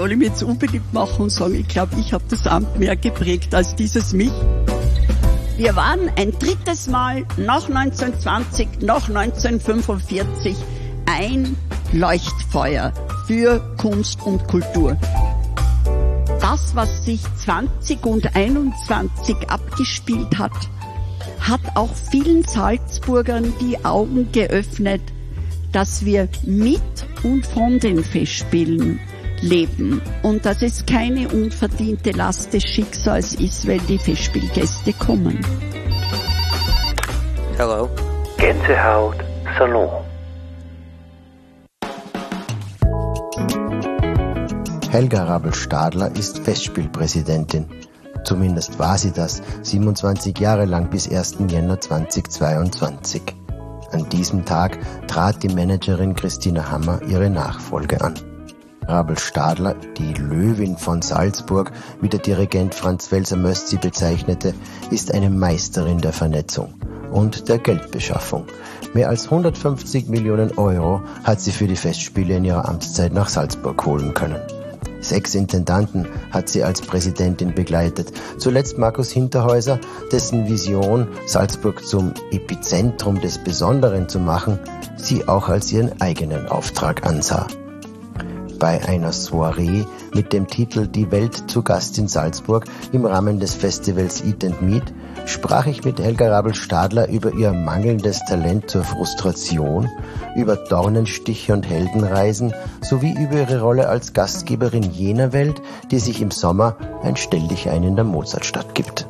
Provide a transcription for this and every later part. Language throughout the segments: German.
soll ich mich jetzt unbedingt machen und sagen, ich glaube, ich habe das Amt mehr geprägt als dieses mich. Wir waren ein drittes Mal nach 1920, nach 1945 ein Leuchtfeuer für Kunst und Kultur. Das, was sich 20 und 21 abgespielt hat, hat auch vielen Salzburgern die Augen geöffnet, dass wir mit und von den Festspielen leben und dass es keine unverdiente Last des Schicksals ist, wenn die Festspielgäste kommen. Hello. Gänsehaut Salon. Helga Rabl-Stadler ist Festspielpräsidentin. Zumindest war sie das 27 Jahre lang bis 1. Jänner 2022. An diesem Tag trat die Managerin Christina Hammer ihre Nachfolge an. Rabl-Stadler, die Löwin von Salzburg, wie der Dirigent Franz Welser-Möst sie bezeichnete, ist eine Meisterin der Vernetzung und der Geldbeschaffung. Mehr als 150 Millionen Euro hat sie für die Festspiele in ihrer Amtszeit nach Salzburg holen können. 6 Intendanten hat sie als Präsidentin begleitet. Zuletzt Markus Hinterhäuser, dessen Vision, Salzburg zum Epizentrum des Besonderen zu machen, sie auch als ihren eigenen Auftrag ansah. Bei einer Soiree mit dem Titel Die Welt zu Gast in Salzburg im Rahmen des Festivals Eat and Meet sprach ich mit Helga Rabl-Stadler über ihr mangelndes Talent zur Frustration, über Dornenstiche und Heldenreisen sowie über ihre Rolle als Gastgeberin jener Welt, die sich im Sommer ein Stelldichein in der Mozartstadt gibt.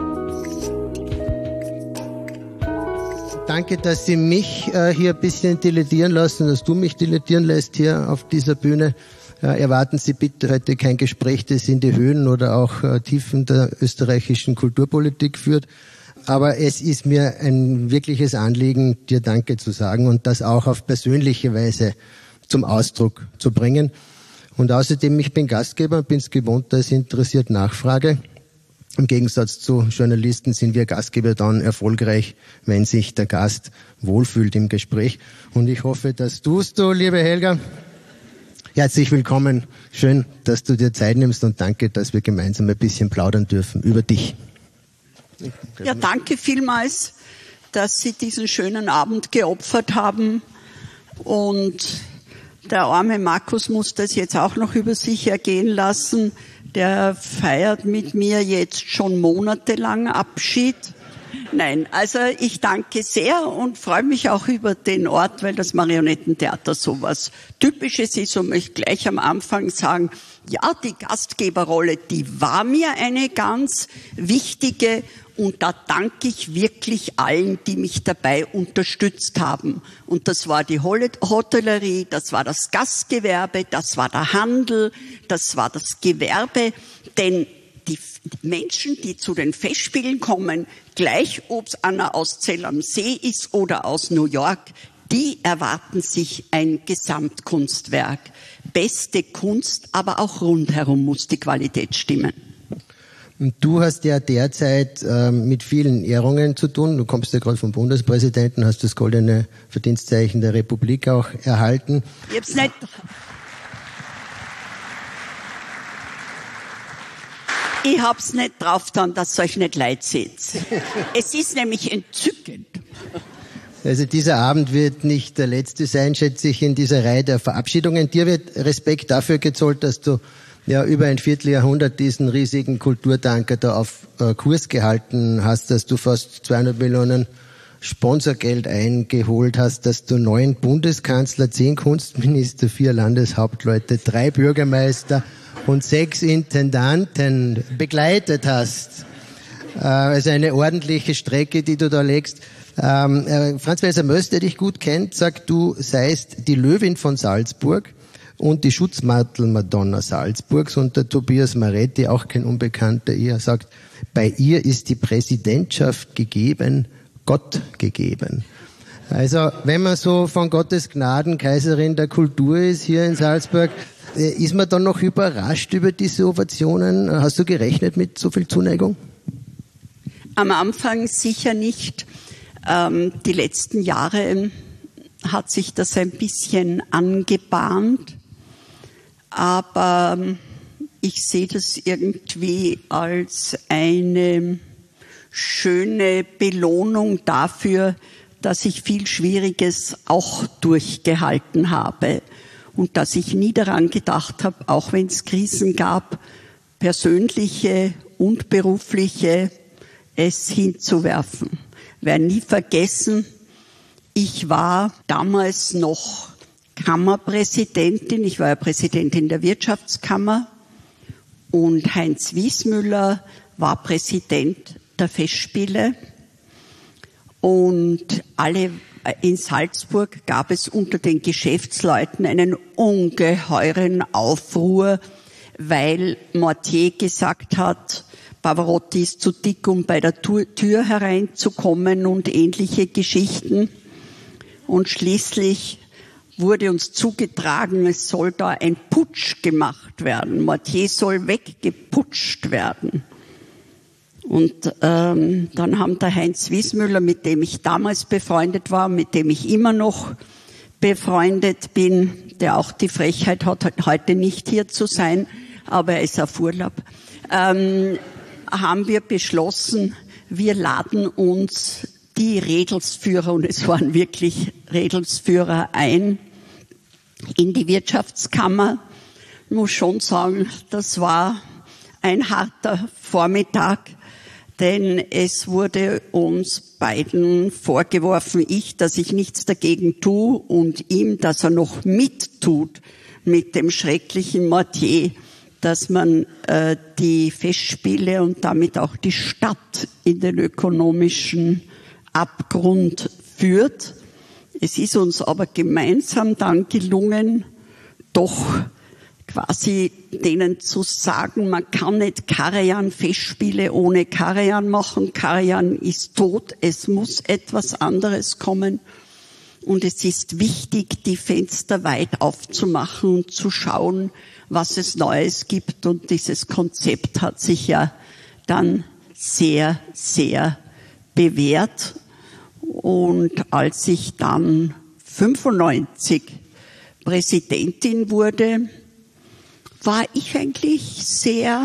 Danke, dass Sie mich hier ein bisschen dilettieren lassen, dass du mich dilettieren lässt hier auf dieser Bühne. Erwarten Sie bitte heute kein Gespräch, das in die Höhen oder auch Tiefen der österreichischen Kulturpolitik führt. Aber es ist mir ein wirkliches Anliegen, dir Danke zu sagen und das auch auf persönliche Weise zum Ausdruck zu bringen. Und außerdem, ich bin Gastgeber, bin es gewohnt, dass ich interessiert nachfrage. Im Gegensatz zu Journalisten sind wir Gastgeber dann erfolgreich, wenn sich der Gast wohlfühlt im Gespräch. Und ich hoffe, das tust du, liebe Helga. Herzlich willkommen. Schön, dass du dir Zeit nimmst und danke, dass wir gemeinsam ein bisschen plaudern dürfen über dich. Ja, danke vielmals, dass Sie diesen schönen Abend geopfert haben. Und der arme Markus muss das jetzt auch noch über sich ergehen lassen. Der feiert mit mir jetzt schon monatelang Abschied. Nein, also ich danke sehr und freue mich auch über den Ort, weil das Marionettentheater sowas Typisches ist und möchte gleich am Anfang sagen, ja, die Gastgeberrolle, die war mir eine ganz wichtige und da danke ich wirklich allen, die mich dabei unterstützt haben. Und das war die Hotellerie, das war das Gastgewerbe, das war der Handel, das war das Gewerbe, denn die Menschen, die zu den Festspielen kommen, gleich ob es einer aus Zell am See ist oder aus New York, die erwarten sich ein Gesamtkunstwerk. Beste Kunst, aber auch rundherum muss die Qualität stimmen. Und du hast ja derzeit mit vielen Ehrungen zu tun. Du kommst ja gerade vom Bundespräsidenten, hast das Goldene Verdienstzeichen der Republik auch erhalten. Ich hab's nicht... Ich hab's nicht drauf getan, dass euch nicht leid seht. Es ist nämlich entzückend. Also dieser Abend wird nicht der letzte sein, schätze ich, in dieser Reihe der Verabschiedungen. Dir wird Respekt dafür gezollt, dass du ja über ein Vierteljahrhundert diesen riesigen Kulturtanker da auf Kurs gehalten hast, dass du fast 200 Millionen Sponsorgeld eingeholt hast, dass du 9 Bundeskanzler, 10 Kunstminister, 4 Landeshauptleute, 3 Bürgermeister und 6 Intendanten begleitet hast. Also eine ordentliche Strecke, die du da legst. Franz Welser-Möst, der dich gut kennt, sagt, du seist die Löwin von Salzburg und die Schutzmantel-Madonna Salzburgs. Und der Tobias Maretti, auch kein Unbekannter, er sagt, bei ihr ist die Präsidentschaft gegeben, Gott gegeben. Also wenn man so von Gottes Gnaden Kaiserin der Kultur ist hier in Salzburg, ist man dann noch überrascht über diese Ovationen? Hast du gerechnet mit so viel Zuneigung? Am Anfang sicher nicht. Die letzten Jahre hat sich das ein bisschen angebahnt. aber ich sehe das irgendwie als eine schöne Belohnung dafür, dass ich viel Schwieriges auch durchgehalten habe und dass ich nie daran gedacht habe, auch wenn es Krisen gab, persönliche und berufliche, es hinzuwerfen. Ich werde nie vergessen, ich war damals noch Kammerpräsidentin, ich war ja Präsidentin der Wirtschaftskammer und Heinz Wiesmüller war Präsident der Festspiele. Und in Salzburg gab es unter den Geschäftsleuten einen ungeheuren Aufruhr, weil Mortier gesagt hat, Pavarotti ist zu dick, um bei der Tür hereinzukommen und ähnliche Geschichten. Und schließlich wurde uns zugetragen, es soll da ein Putsch gemacht werden. Mortier soll weggeputscht werden. Und dann haben der Heinz Wiesmüller, mit dem ich damals befreundet war, mit dem ich immer noch befreundet bin, der auch die Frechheit hat, heute nicht hier zu sein, aber er ist auf Urlaub, haben wir beschlossen, wir laden uns die Redelsführer, und es waren wirklich Redelsführer, ein in die Wirtschaftskammer. Ich muss schon sagen, das war ein harter Vormittag, denn es wurde uns beiden vorgeworfen, dass ich nichts dagegen tue und ihm, dass er noch mittut mit dem schrecklichen Mortier, dass man die Festspiele und damit auch die Stadt in den ökonomischen Abgrund führt. Es ist uns aber gemeinsam dann gelungen, doch quasi denen zu sagen, man kann nicht Karajan-Festspiele ohne Karajan machen. Karajan ist tot, es muss etwas anderes kommen. Und es ist wichtig, die Fenster weit aufzumachen und zu schauen, was es Neues gibt. Und dieses Konzept hat sich ja dann sehr, sehr bewährt. Und als ich dann 95 Präsidentin wurde, war ich eigentlich sehr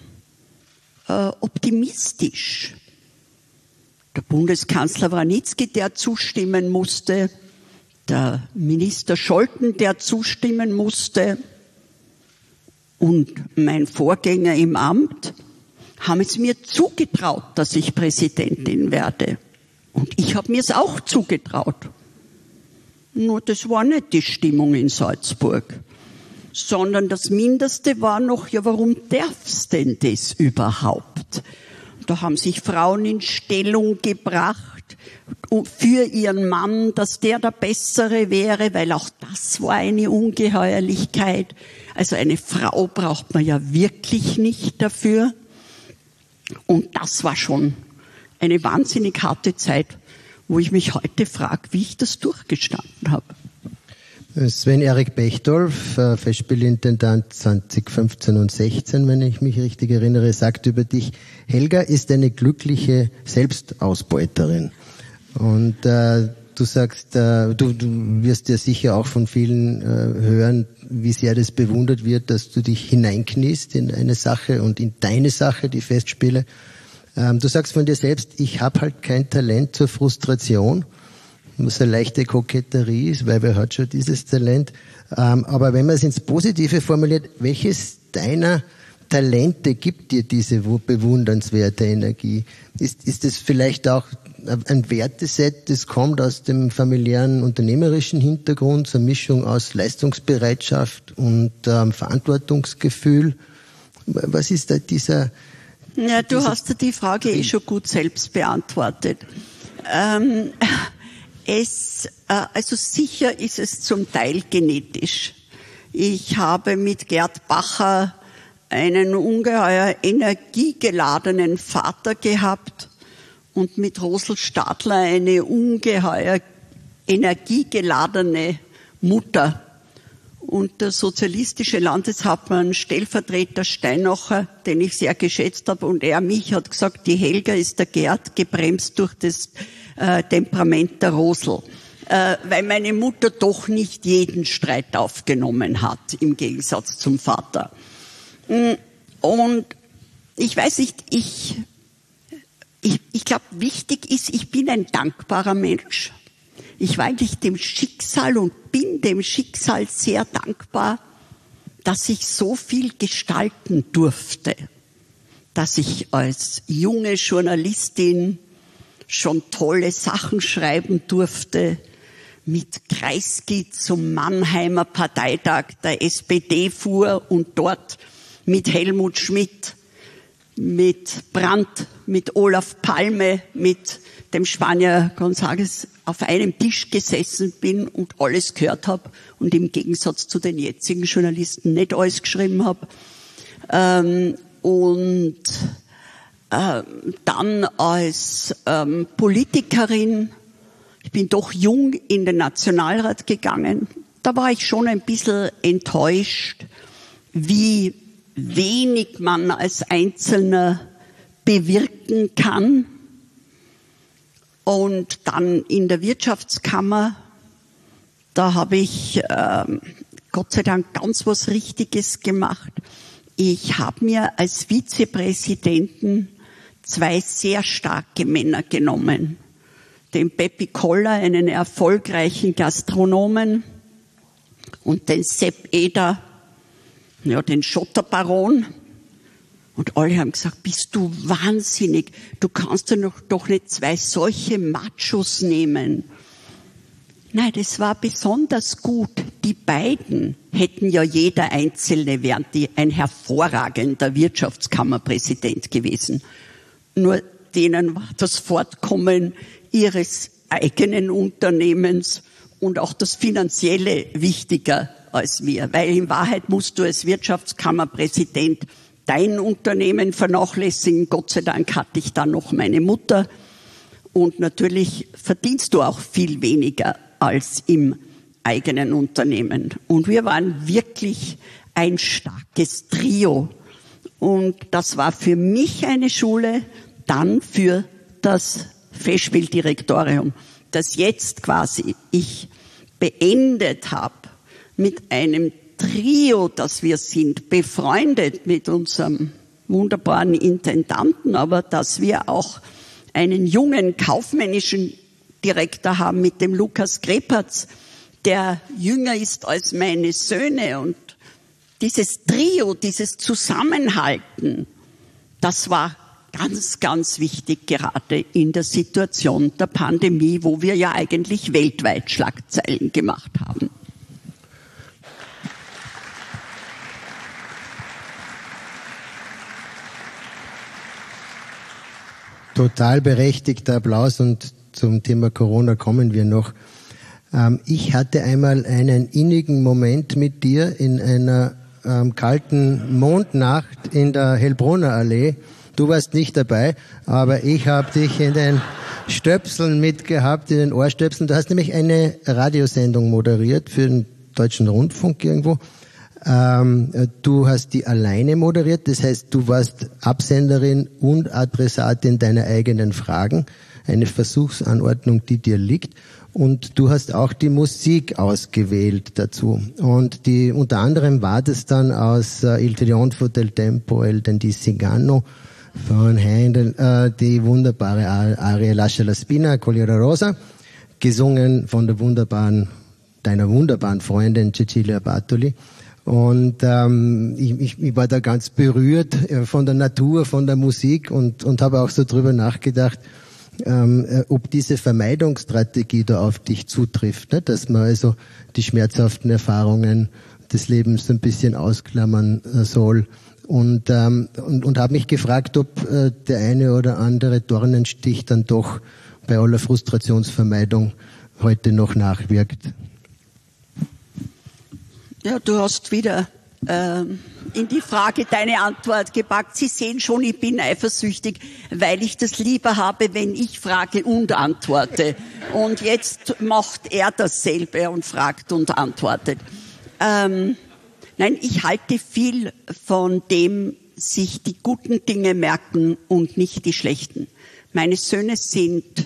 optimistisch. Der Bundeskanzler Wranitzky, der zustimmen musste, der Minister Scholten, der zustimmen musste, und mein Vorgänger im Amt haben es mir zugetraut, dass ich Präsidentin werde. Und ich habe mir es auch zugetraut. Nur das war nicht die Stimmung in Salzburg, sondern das Mindeste war noch, ja, warum darf's denn das überhaupt? Da haben sich Frauen in Stellung gebracht für ihren Mann, dass der Bessere wäre, weil auch das war eine Ungeheuerlichkeit. Also eine Frau braucht man ja wirklich nicht dafür. Und das war schon eine wahnsinnig harte Zeit, wo ich mich heute frage, wie ich das durchgestanden habe. Sven-Erik Bechtold, Festspielintendant 2015 und 16, wenn ich mich richtig erinnere, sagt über dich, Helga ist eine glückliche Selbstausbeuterin. Und du sagst, du wirst ja sicher auch von vielen hören, wie sehr das bewundert wird, dass du dich hineinkniest in eine Sache und in deine Sache, die Festspiele. Du sagst von dir selbst, ich habe halt kein Talent zur Frustration, was eine leichte Koketterie ist, weil wer hat schon dieses Talent. Aber wenn man es ins Positive formuliert, welches deiner Talente gibt dir diese bewundernswerte Energie? Ist es vielleicht auch ein Werteset, das kommt aus dem familiären unternehmerischen Hintergrund, so eine Mischung aus Leistungsbereitschaft und Verantwortungsgefühl? Was ist da dieser... Ja, du hast ja die Frage schon gut selbst beantwortet. Also sicher ist es zum Teil genetisch. Ich habe mit Gerd Bacher einen ungeheuer energiegeladenen Vater gehabt und mit Rosl Stadler eine ungeheuer energiegeladene Mutter. Und der sozialistische Landeshauptmann, Stellvertreter Steinacher, den ich sehr geschätzt habe, und er mich, hat gesagt, die Helga ist der Gerd, gebremst durch das Temperament der Rosl. weil meine Mutter doch nicht jeden Streit aufgenommen hat, im Gegensatz zum Vater. Und ich weiß nicht, ich glaube, wichtig ist, ich bin ein dankbarer Mensch. Ich war eigentlich dem Schicksal und bin dem Schicksal sehr dankbar, dass ich so viel gestalten durfte, dass ich als junge Journalistin schon tolle Sachen schreiben durfte, mit Kreisky zum Mannheimer Parteitag der SPD fuhr und dort mit Helmut Schmidt, mit Brandt, mit Olaf Palme, mit dem Spanier González auf einem Tisch gesessen bin und alles gehört habe und im Gegensatz zu den jetzigen Journalisten nicht alles geschrieben habe. Dann als Politikerin, ich bin doch jung in den Nationalrat gegangen, da war ich schon ein bisschen enttäuscht, wie wenig man als Einzelner bewirken kann. Und dann in der Wirtschaftskammer, da habe ich Gott sei Dank ganz was Richtiges gemacht. Ich habe mir als Vizepräsidenten 2 sehr starke Männer genommen. Den Peppi Koller, einen erfolgreichen Gastronomen, und den Sepp Eder, ja, den Schotterbaron. Und alle haben gesagt, bist du wahnsinnig, du kannst ja doch nicht 2 solche Machos nehmen. Nein, das war besonders gut. Die beiden hätten ja jeder Einzelne, wären die ein hervorragender Wirtschaftskammerpräsident gewesen. Nur denen war das Fortkommen ihres eigenen Unternehmens und auch das Finanzielle wichtiger als mir. Weil in Wahrheit musst du als Wirtschaftskammerpräsident dein Unternehmen vernachlässigen. Gott sei Dank hatte ich dann noch meine Mutter. Und natürlich verdienst du auch viel weniger als im eigenen Unternehmen. Und wir waren wirklich ein starkes Trio. Und das war für mich eine Schule, dann für das Festspieldirektorium, das jetzt quasi ich beendet habe mit einem Trio, das wir sind, befreundet mit unserem wunderbaren Intendanten, aber dass wir auch einen jungen kaufmännischen Direktor haben mit dem Lukas Grepertz, der jünger ist als meine Söhne. Und dieses Trio, dieses Zusammenhalten, das war ganz, ganz wichtig, gerade in der Situation der Pandemie, wo wir ja eigentlich weltweit Schlagzeilen gemacht haben. Total berechtigter Applaus, und zum Thema Corona kommen wir noch. Ich hatte einmal einen innigen Moment mit dir in einer kalten Mondnacht in der Hellbrunner Allee. Du warst nicht dabei, aber ich habe dich in den Stöpseln mitgehabt, in den Ohrstöpseln. Du hast nämlich eine Radiosendung moderiert für den Deutschen Rundfunk irgendwo. Du hast die alleine moderiert, das heißt, du warst Absenderin und Adressatin deiner eigenen Fragen, eine Versuchsanordnung, die dir liegt, und du hast auch die Musik ausgewählt dazu. Und unter anderem war das dann aus Il Trionfo del Tempo e del Cigano von Händel, die wunderbare Arie Lascia la Spina, Colliera Rosa, gesungen von deiner wunderbaren Freundin Cecilia Bartoli. Und ich war da ganz berührt von der Natur, von der Musik, und habe auch so drüber nachgedacht, ob diese Vermeidungsstrategie da auf dich zutrifft, ne? Dass man also die schmerzhaften Erfahrungen des Lebens ein bisschen ausklammern soll. Und habe mich gefragt, ob der eine oder andere Dornenstich dann doch bei aller Frustrationsvermeidung heute noch nachwirkt. Ja, du hast wieder in die Frage deine Antwort gepackt. Sie sehen schon, ich bin eifersüchtig, weil ich das lieber habe, wenn ich frage und antworte. Und jetzt macht er dasselbe und fragt und antwortet. Nein, ich halte viel von dem, sich die guten Dinge merken und nicht die schlechten. Meine Söhne sind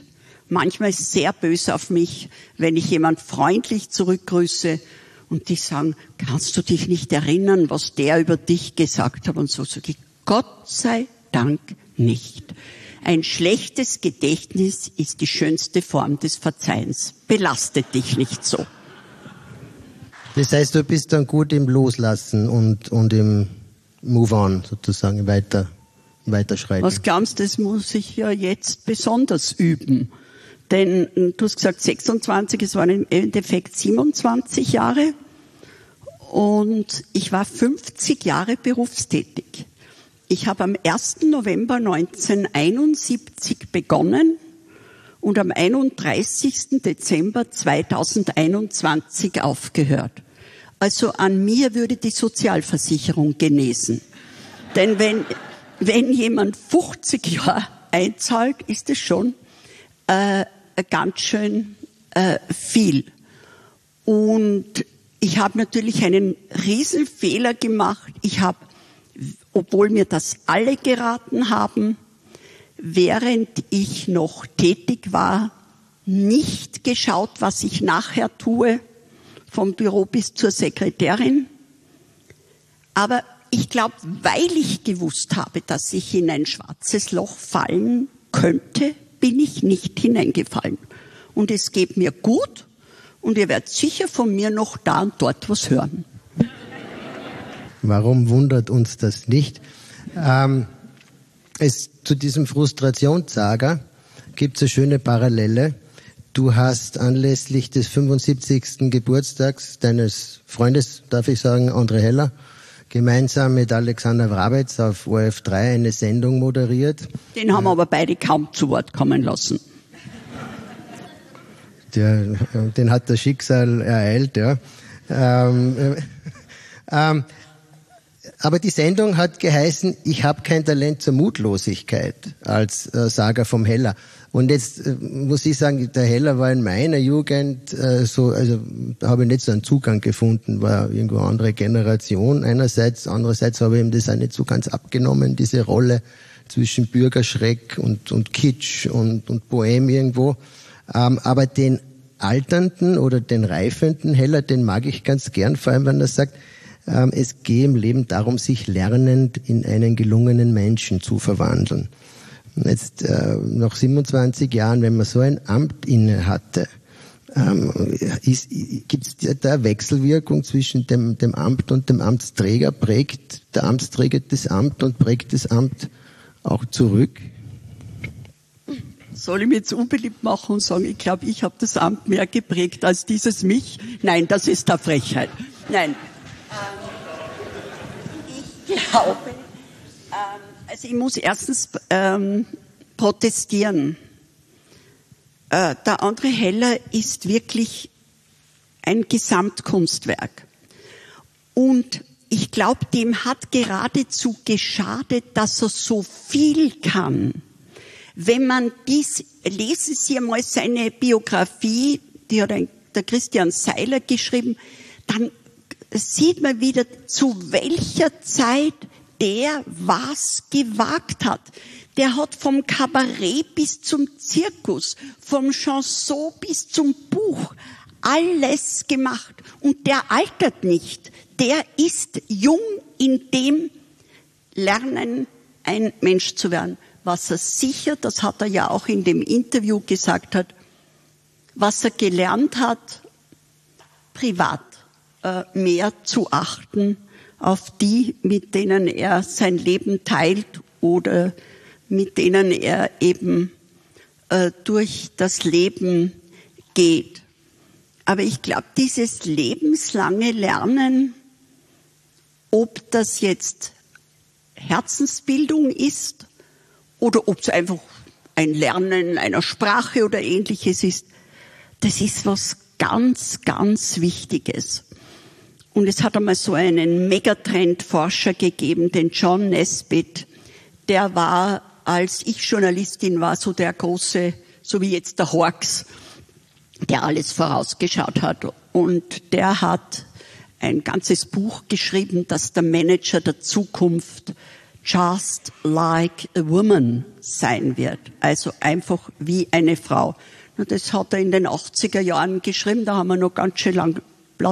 manchmal sehr böse auf mich, wenn ich jemand freundlich zurückgrüße und die sagen, kannst du dich nicht erinnern, was der über dich gesagt hat? Und so sage ich, Gott sei Dank nicht. Ein schlechtes Gedächtnis ist die schönste Form des Verzeihens. Belastet dich nicht so. Das heißt, du bist dann gut im Loslassen und im Move on, sozusagen, weiterschreiten. Was glaubst du, das muss ich ja jetzt besonders üben? Denn du hast gesagt 26, es waren im Endeffekt 27 Jahre und ich war 50 Jahre berufstätig. Ich habe am 1. November 1971 begonnen und am 31. Dezember 2021 aufgehört. Also an mir würde die Sozialversicherung genesen. Denn wenn jemand 50 Jahre einzahlt, ist es schon ganz schön viel. Und ich habe natürlich einen Riesenfehler gemacht. Ich habe, obwohl mir das alle geraten haben, während ich noch tätig war, nicht geschaut, was ich nachher tue, vom Büro bis zur Sekretärin. Aber ich glaube, weil ich gewusst habe, dass ich in ein schwarzes Loch fallen könnte, bin ich nicht hineingefallen. Und es geht mir gut und ihr werdet sicher von mir noch da und dort was hören. Warum wundert uns das nicht? Zu diesem Frustrationssaga gibt es eine schöne Parallele. Du hast anlässlich des 75. Geburtstags deines Freundes, darf ich sagen, André Heller, gemeinsam mit Alexander Wrabetz auf ORF3 eine Sendung moderiert. Den haben wir aber beide kaum zu Wort kommen lassen. Den hat das Schicksal ereilt, ja. Aber die Sendung hat geheißen, ich habe kein Talent zur Mutlosigkeit, als Saga vom Heller. Und jetzt muss ich sagen, der Heller war in meiner Jugend also habe ich nicht so einen Zugang gefunden, war irgendwo eine andere Generation einerseits, andererseits habe ich ihm das auch nicht so ganz abgenommen, diese Rolle zwischen Bürgerschreck und Kitsch und Bohem irgendwo. Aber den alternden oder den reifenden Heller, den mag ich ganz gern, vor allem wenn er sagt, es gehe im Leben darum, sich lernend in einen gelungenen Menschen zu verwandeln. Jetzt nach 27 Jahren, wenn man so ein Amt inne hatte, gibt es da Wechselwirkung zwischen dem Amt und dem Amtsträger? Prägt der Amtsträger das Amt und prägt das Amt auch zurück? Soll ich mir jetzt unbeliebt machen und sagen, ich glaube, ich habe das Amt mehr geprägt als dieses mich? Nein, das ist eine Frechheit. Nein. Ich glaube, also ich muss erstens protestieren. Der André Heller ist wirklich ein Gesamtkunstwerk. Und ich glaube, dem hat geradezu geschadet, dass er so viel kann. Wenn man lesen Sie einmal seine Biografie, die hat der Christian Seiler geschrieben, dann sieht man wieder, zu welcher Zeit der was gewagt hat. Der hat vom Kabarett bis zum Zirkus, vom Chanson bis zum Buch alles gemacht. Und der altert nicht. Der ist jung in dem Lernen, ein Mensch zu werden. Was er sicher, das hat er ja auch in dem Interview gesagt hat, was er gelernt hat, privat mehr zu achten auf die, mit denen er sein Leben teilt oder mit denen er eben durch das Leben geht. Aber ich glaube, dieses lebenslange Lernen, ob das jetzt Herzensbildung ist oder ob es einfach ein Lernen einer Sprache oder Ähnliches ist, das ist was ganz, ganz Wichtiges. Und es hat einmal so einen Megatrend-Forscher gegeben, den John Nesbitt. Der war, als ich Journalistin war, so der große, so wie jetzt der Hawks, der alles vorausgeschaut hat. Und der hat ein ganzes Buch geschrieben, das der Manager der Zukunft Just Like a Woman sein wird. Also einfach wie eine Frau. Das hat er in den 80er Jahren geschrieben, da haben wir noch ganz schön lang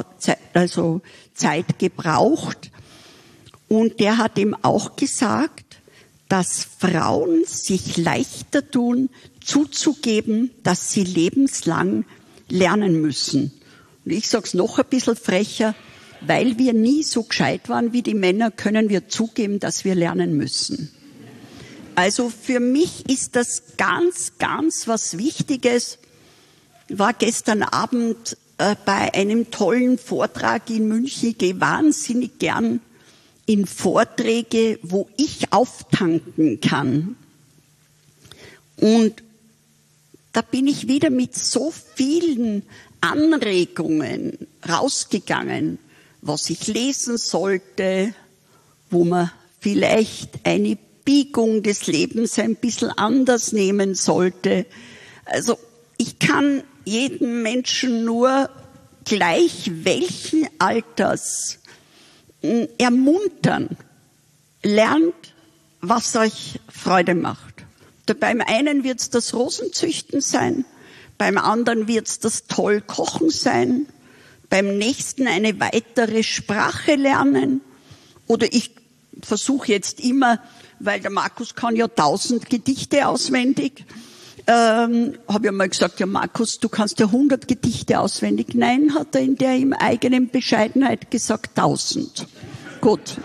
Zeit gebraucht. Und der hat ihm auch gesagt, dass Frauen sich leichter tun, zuzugeben, dass sie lebenslang lernen müssen. Und ich sag's noch ein bisschen frecher, weil wir nie so gescheit waren wie die Männer, können wir zugeben, dass wir lernen müssen. Also für mich ist das ganz, ganz was Wichtiges. Ich war gestern Abend bei einem tollen Vortrag in München. Ich gehe wahnsinnig gern in Vorträge, wo ich auftanken kann. Und da bin ich wieder mit so vielen Anregungen rausgegangen, was ich lesen sollte, wo man vielleicht eine Biegung des Lebens ein bisschen anders nehmen sollte. Also ich kann jeden Menschen nur gleich welchen Alters ermuntern, lernt, was euch Freude macht. Beim einen wird es das Rosenzüchten sein, beim anderen wird es das toll Kochen sein, beim nächsten eine weitere Sprache lernen. Oder ich versuche jetzt immer, weil der Markus kann ja 1000 Gedichte auswendig, habe ich mal gesagt, ja Markus, du kannst ja 100 Gedichte auswendig. Nein, hat er in der ihm eigenen Bescheidenheit gesagt, 1000. Gut.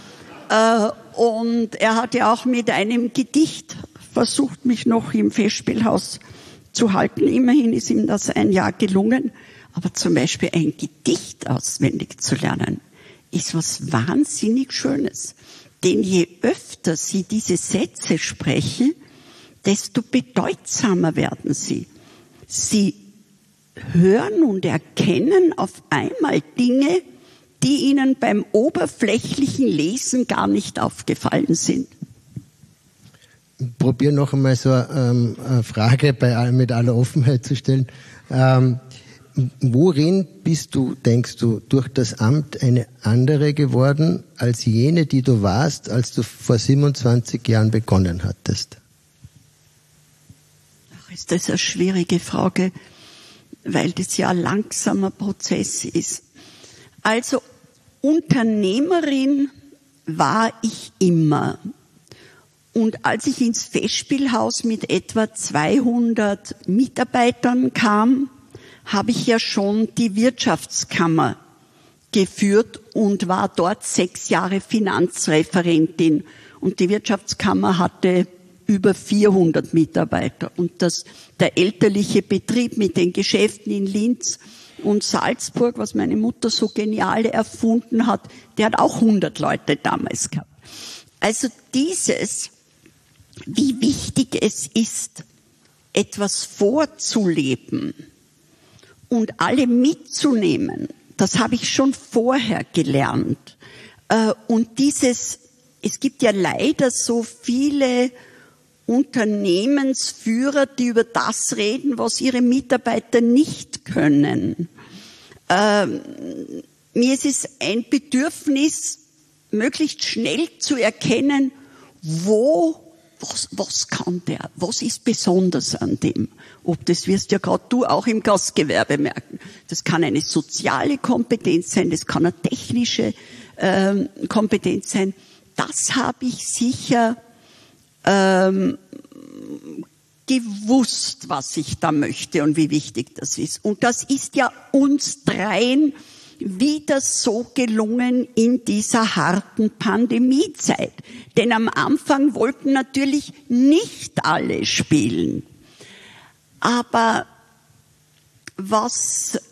Und er hat ja auch mit einem Gedicht versucht, mich noch im Festspielhaus zu halten. Immerhin ist ihm das ein Jahr gelungen. Aber zum Beispiel ein Gedicht auswendig zu lernen, ist was wahnsinnig Schönes. Denn je öfter Sie diese Sätze sprechen, desto bedeutsamer werden sie. Sie hören und erkennen auf einmal Dinge, die Ihnen beim oberflächlichen Lesen gar nicht aufgefallen sind. Ich probiere noch einmal so eine Frage mit aller Offenheit zu stellen. Worin bist du, denkst du, durch das Amt eine andere geworden als jene, die du warst, als du vor 27 Jahren begonnen hattest? Ach, ist das eine schwierige Frage, weil das ja ein langsamer Prozess ist. Also Unternehmerin war ich immer. Und als ich ins Festspielhaus mit etwa 200 Mitarbeitern kam, habe ich ja schon die Wirtschaftskammer geführt und war dort 6 Jahre Finanzreferentin. Und die Wirtschaftskammer hatte über 400 Mitarbeiter. Und der elterliche Betrieb mit den Geschäften in Linz und Salzburg, was meine Mutter so genial erfunden hat, der hat auch 100 Leute damals gehabt. Also dieses, wie wichtig es ist, etwas vorzuleben und alle mitzunehmen, das habe ich schon vorher gelernt. Und es gibt ja leider so viele Unternehmensführer, die über das reden, was ihre Mitarbeiter nicht können. Mir ist es ein Bedürfnis, möglichst schnell zu erkennen, was kann der, was ist besonders an dem. Das wirst ja gerade du auch im Gastgewerbe merken. Das kann eine soziale Kompetenz sein, das kann eine technische Kompetenz sein. Das habe ich sicher gewusst, was ich da möchte und wie wichtig das ist. Und das ist ja uns dreien wieder so gelungen in dieser harten Pandemiezeit. Denn am Anfang wollten natürlich nicht alle spielen. Aber was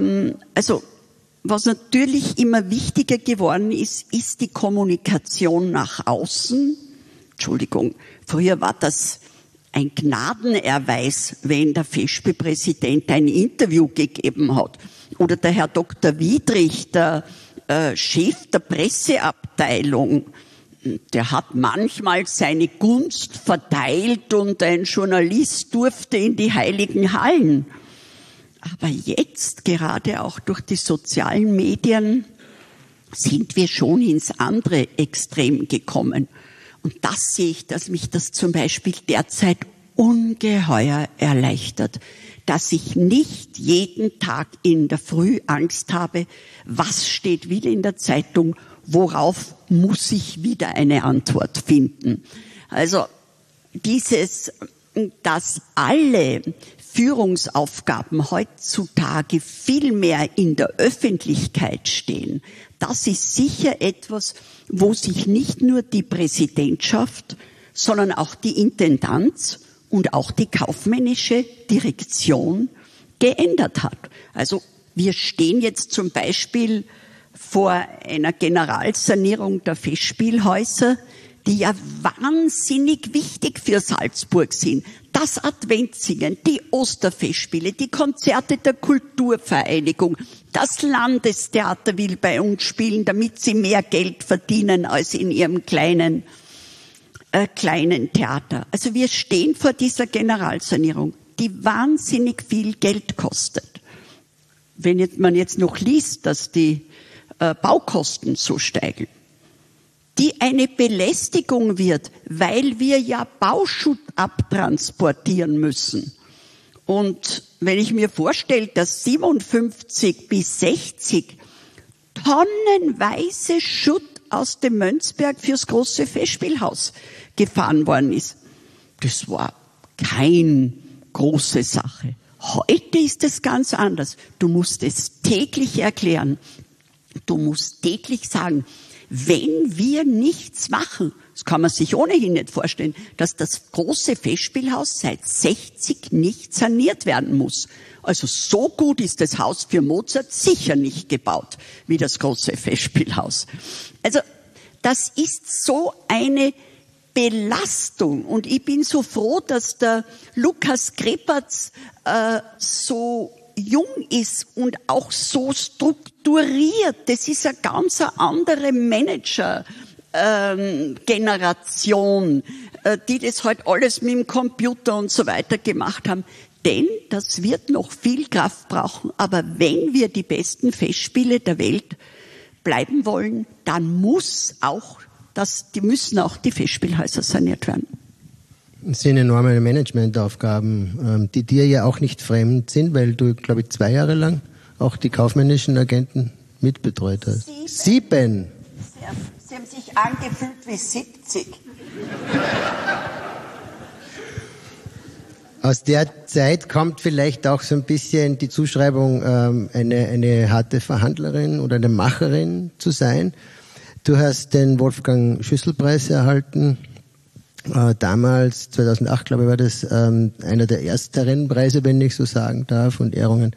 natürlich immer wichtiger geworden ist, ist die Kommunikation nach außen. Entschuldigung, früher war das ein Gnadenerweis, wenn der Festspielpräsident ein Interview gegeben hat. Oder der Herr Dr. Wiedrich, der Chef der Presseabteilung, der hat manchmal seine Gunst verteilt und ein Journalist durfte in die heiligen Hallen. Aber jetzt, gerade auch durch die sozialen Medien, sind wir schon ins andere Extrem gekommen. Und das sehe ich, dass mich das zum Beispiel derzeit ungeheuer erleichtert. dass ich nicht jeden Tag in der Früh Angst habe, was steht wieder in der Zeitung, worauf muss ich wieder eine Antwort finden. Also dass alle Führungsaufgaben heutzutage viel mehr in der Öffentlichkeit stehen, das ist sicher etwas, wo sich nicht nur die Präsidentschaft, sondern auch die Intendanz und auch die kaufmännische Direktion geändert hat. Also wir stehen jetzt zum Beispiel vor einer Generalsanierung der Festspielhäuser, die ja wahnsinnig wichtig für Salzburg sind. Das Adventssingen, die Osterfestspiele, die Konzerte der Kulturvereinigung, das Landestheater will bei uns spielen, damit sie mehr Geld verdienen als in ihrem kleinen Theater. Also wir stehen vor dieser Generalsanierung, die wahnsinnig viel Geld kostet. Wenn man jetzt noch liest, dass die Baukosten so steigen, die eine Belästigung wird, weil wir ja Bauschutt abtransportieren müssen. Und wenn ich mir vorstelle, dass 57 bis 60 tonnenweise Schutt aus dem Mönzberg fürs große Festspielhaus gefahren worden ist, das war keine große Sache. Heute ist es ganz anders. Du musst es täglich erklären. Du musst täglich sagen, wenn wir nichts machen, das kann man sich ohnehin nicht vorstellen, dass das große Festspielhaus seit 60 nicht saniert werden muss. Also so gut ist das Haus für Mozart sicher nicht gebaut wie das große Festspielhaus. Also das ist so eine Belastung und ich bin so froh, dass der Lukas Krepertz so jung ist und auch so strukturiert. Das ist eine ganz andere Manager-Generation, die das halt alles mit dem Computer und so weiter gemacht haben. Denn das wird noch viel Kraft brauchen. Aber wenn wir die besten Festspiele der Welt bleiben wollen, dann müssen auch die Festspielhäuser saniert werden. Das sind enorme Managementaufgaben, die dir ja auch nicht fremd sind, weil du, glaube ich, 2 Jahre lang auch die kaufmännischen Agenten mitbetreut hast. 7. Sie haben sich angefühlt wie 70. Aus der Zeit kommt vielleicht auch so ein bisschen die Zuschreibung, eine harte Verhandlerin oder eine Macherin zu sein. Du hast den Wolfgang Schüssel-Preis erhalten. Damals, 2008, glaube ich, war das einer der ersten Preise, wenn ich so sagen darf, und Ehrungen.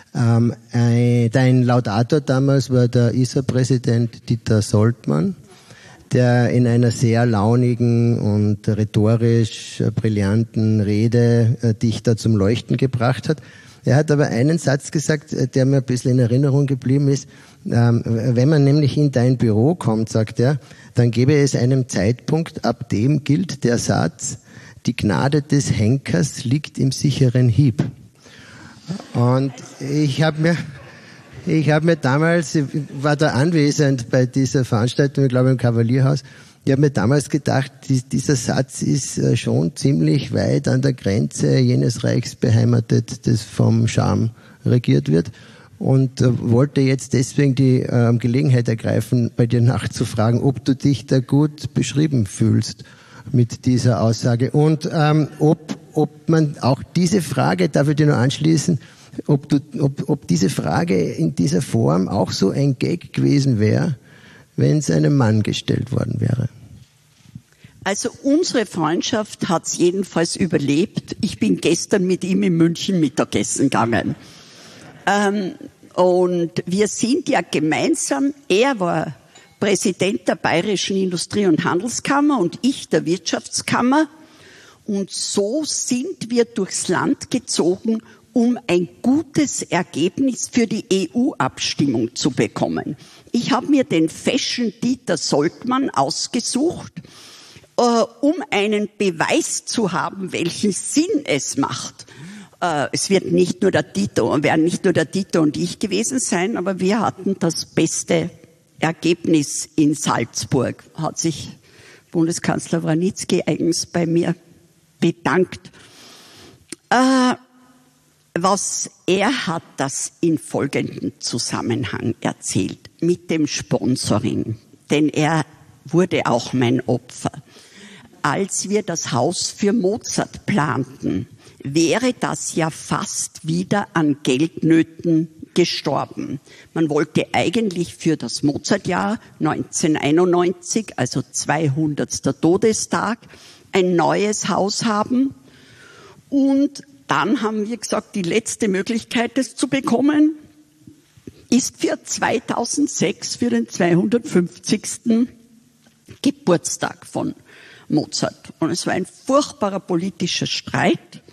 Dein Laudator damals war der ISA-Präsident Dieter Soltmann, der in einer sehr launigen und rhetorisch brillanten Rede dich da zum Leuchten gebracht hat. Er hat aber einen Satz gesagt, der mir ein bisschen in Erinnerung geblieben ist. Wenn man nämlich in dein Büro kommt, sagt er, dann gebe es einen Zeitpunkt, ab dem gilt der Satz, die Gnade des Henkers liegt im sicheren Hieb. Und ich habe mir damals, ich war da anwesend bei dieser Veranstaltung, ich glaube im Kavalierhaus, ich habe mir damals gedacht, dieser Satz ist schon ziemlich weit an der Grenze jenes Reichs beheimatet, das vom Scham regiert wird. Und wollte jetzt deswegen die Gelegenheit ergreifen, bei dir nachzufragen, ob du dich da gut beschrieben fühlst mit dieser Aussage. Und ob man auch diese Frage, darf ich dir nur anschließen, ob diese Frage in dieser Form auch so ein Gag gewesen wäre, wenn es einem Mann gestellt worden wäre. Also unsere Freundschaft hat es jedenfalls überlebt. Ich bin gestern mit ihm in München Mittagessen gegangen. Und wir sind ja gemeinsam, er war Präsident der Bayerischen Industrie- und Handelskammer und ich der Wirtschaftskammer. Und so sind wir durchs Land gezogen, um ein gutes Ergebnis für die EU-Abstimmung zu bekommen. Ich habe mir den Fashion Dieter Soltmann ausgesucht, um einen Beweis zu haben, welchen Sinn es macht. Es werden nicht nur der Dieter und ich gewesen sein, aber wir hatten das beste Ergebnis in Salzburg. Hat sich Bundeskanzler Wranitzky eigens bei mir bedankt. Was er hat das in folgendem Zusammenhang erzählt, mit dem Sponsoring, denn er wurde auch mein Opfer. Als wir das Haus für Mozart planten, wäre das ja fast wieder an Geldnöten gestorben. Man wollte eigentlich für das Mozartjahr 1991, also 200. Todestag, ein neues Haus haben. Und dann haben wir gesagt, die letzte Möglichkeit, das zu bekommen, ist für 2006, für den 250. Geburtstag von Mozart. Und es war ein furchtbarer politischer Streit,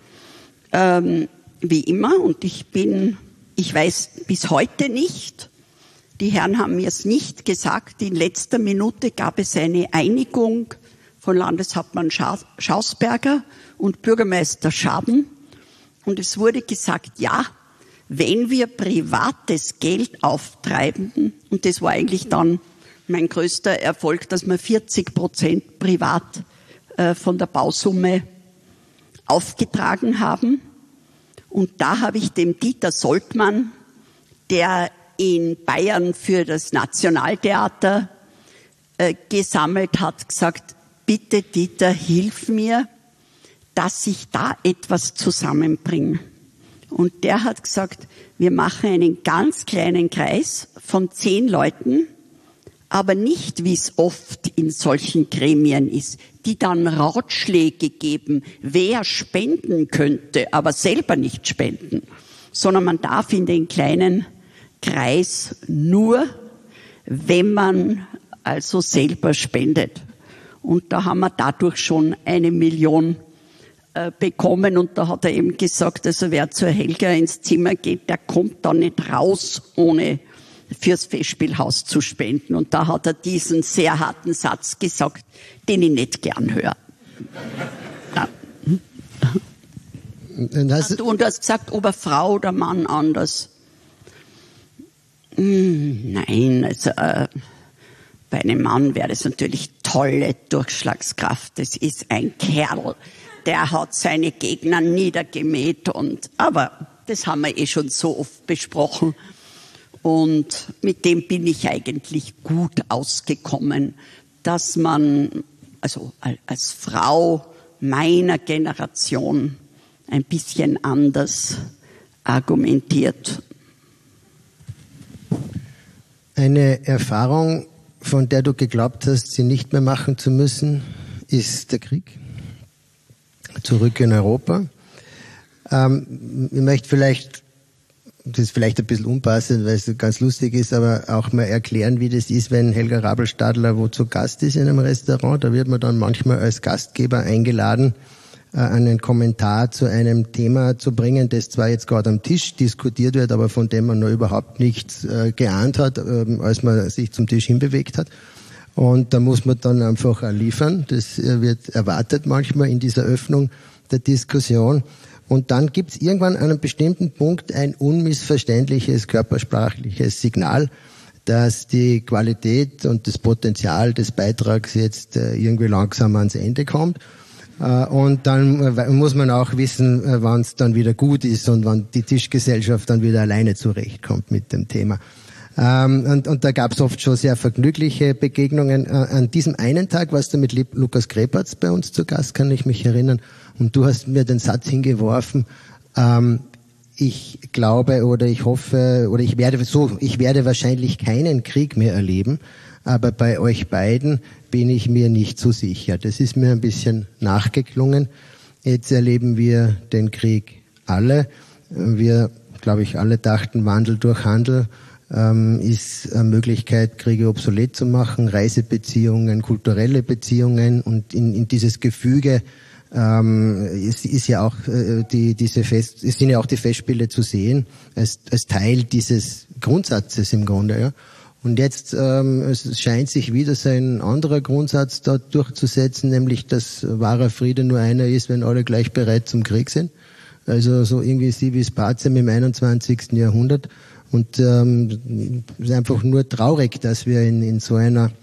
wie immer. Und ich weiß bis heute nicht, die Herren haben mir es nicht gesagt, in letzter Minute gab es eine Einigung von Landeshauptmann Schausberger und Bürgermeister Schaden. Und es wurde gesagt, ja, wenn wir privates Geld auftreiben, und das war eigentlich dann mein größter Erfolg, dass wir 40% privat von der Bausumme aufgetragen haben. Und da habe ich dem Dieter Soltmann, der in Bayern für das Nationaltheater gesammelt hat, gesagt, bitte Dieter, hilf mir, dass ich da etwas zusammenbringe. Und der hat gesagt, wir machen einen ganz kleinen Kreis von 10 Leuten, aber nicht, wie es oft in solchen Gremien ist, die dann Ratschläge geben, wer spenden könnte, aber selber nicht spenden, sondern man darf in den kleinen Kreis nur, wenn man also selber spendet. Und da haben wir dadurch schon 1 Million bekommen, und da hat er eben gesagt, also wer zur Helga ins Zimmer geht, der kommt da nicht raus, ohne fürs Festspielhaus zu spenden. Und da hat er diesen sehr harten Satz gesagt, den ich nicht gern höre. Und du hast gesagt, ob eine Frau oder Mann anders. Nein, also bei einem Mann wäre das natürlich tolle Durchschlagskraft. Das ist ein Kerl, der hat seine Gegner niedergemäht. Aber das haben wir schon so oft besprochen. Und mit dem bin ich eigentlich gut ausgekommen, dass man, also als Frau meiner Generation, ein bisschen anders argumentiert. Eine Erfahrung, von der du geglaubt hast, sie nicht mehr machen zu müssen, ist der Krieg. Zurück in Europa. Ich möchte vielleicht, das ist vielleicht ein bisschen unpassend, weil es ganz lustig ist, aber auch mal erklären, wie das ist, wenn Helga Rabelstadler wo zu Gast ist in einem Restaurant. Da wird man dann manchmal als Gastgeber eingeladen, einen Kommentar zu einem Thema zu bringen, das zwar jetzt gerade am Tisch diskutiert wird, aber von dem man noch überhaupt nichts geahnt hat, als man sich zum Tisch hinbewegt hat. Und da muss man dann einfach liefern. Das wird erwartet manchmal in dieser Öffnung der Diskussion. Und dann gibt es irgendwann an einem bestimmten Punkt ein unmissverständliches körpersprachliches Signal, dass die Qualität und das Potenzial des Beitrags jetzt irgendwie langsam ans Ende kommt. Und dann muss man auch wissen, wann es dann wieder gut ist und wann die Tischgesellschaft dann wieder alleine zurechtkommt mit dem Thema. Und da gab es oft schon sehr vergnügliche Begegnungen. An diesem einen Tag warst du mit Lukas Grepatz bei uns zu Gast, kann ich mich erinnern. Und du hast mir den Satz hingeworfen, ich glaube oder ich hoffe oder ich werde wahrscheinlich keinen Krieg mehr erleben, aber bei euch beiden bin ich mir nicht so sicher. Das ist mir ein bisschen nachgeklungen. Jetzt erleben wir den Krieg alle. Wir, glaube ich, alle dachten, Wandel durch Handel ist eine Möglichkeit, Kriege obsolet zu machen, Reisebeziehungen, kulturelle Beziehungen, und in dieses Gefüge ist ja auch sind ja auch die Festspiele zu sehen als Teil dieses Grundsatzes im Grunde, ja. Und jetzt es scheint sich wieder so ein anderer Grundsatz da durchzusetzen, nämlich dass wahrer Friede nur einer ist, wenn alle gleich bereit zum Krieg sind. Also so irgendwie Civis Pacem im 21. Jahrhundert. Und es ist einfach nur traurig, dass wir in so einer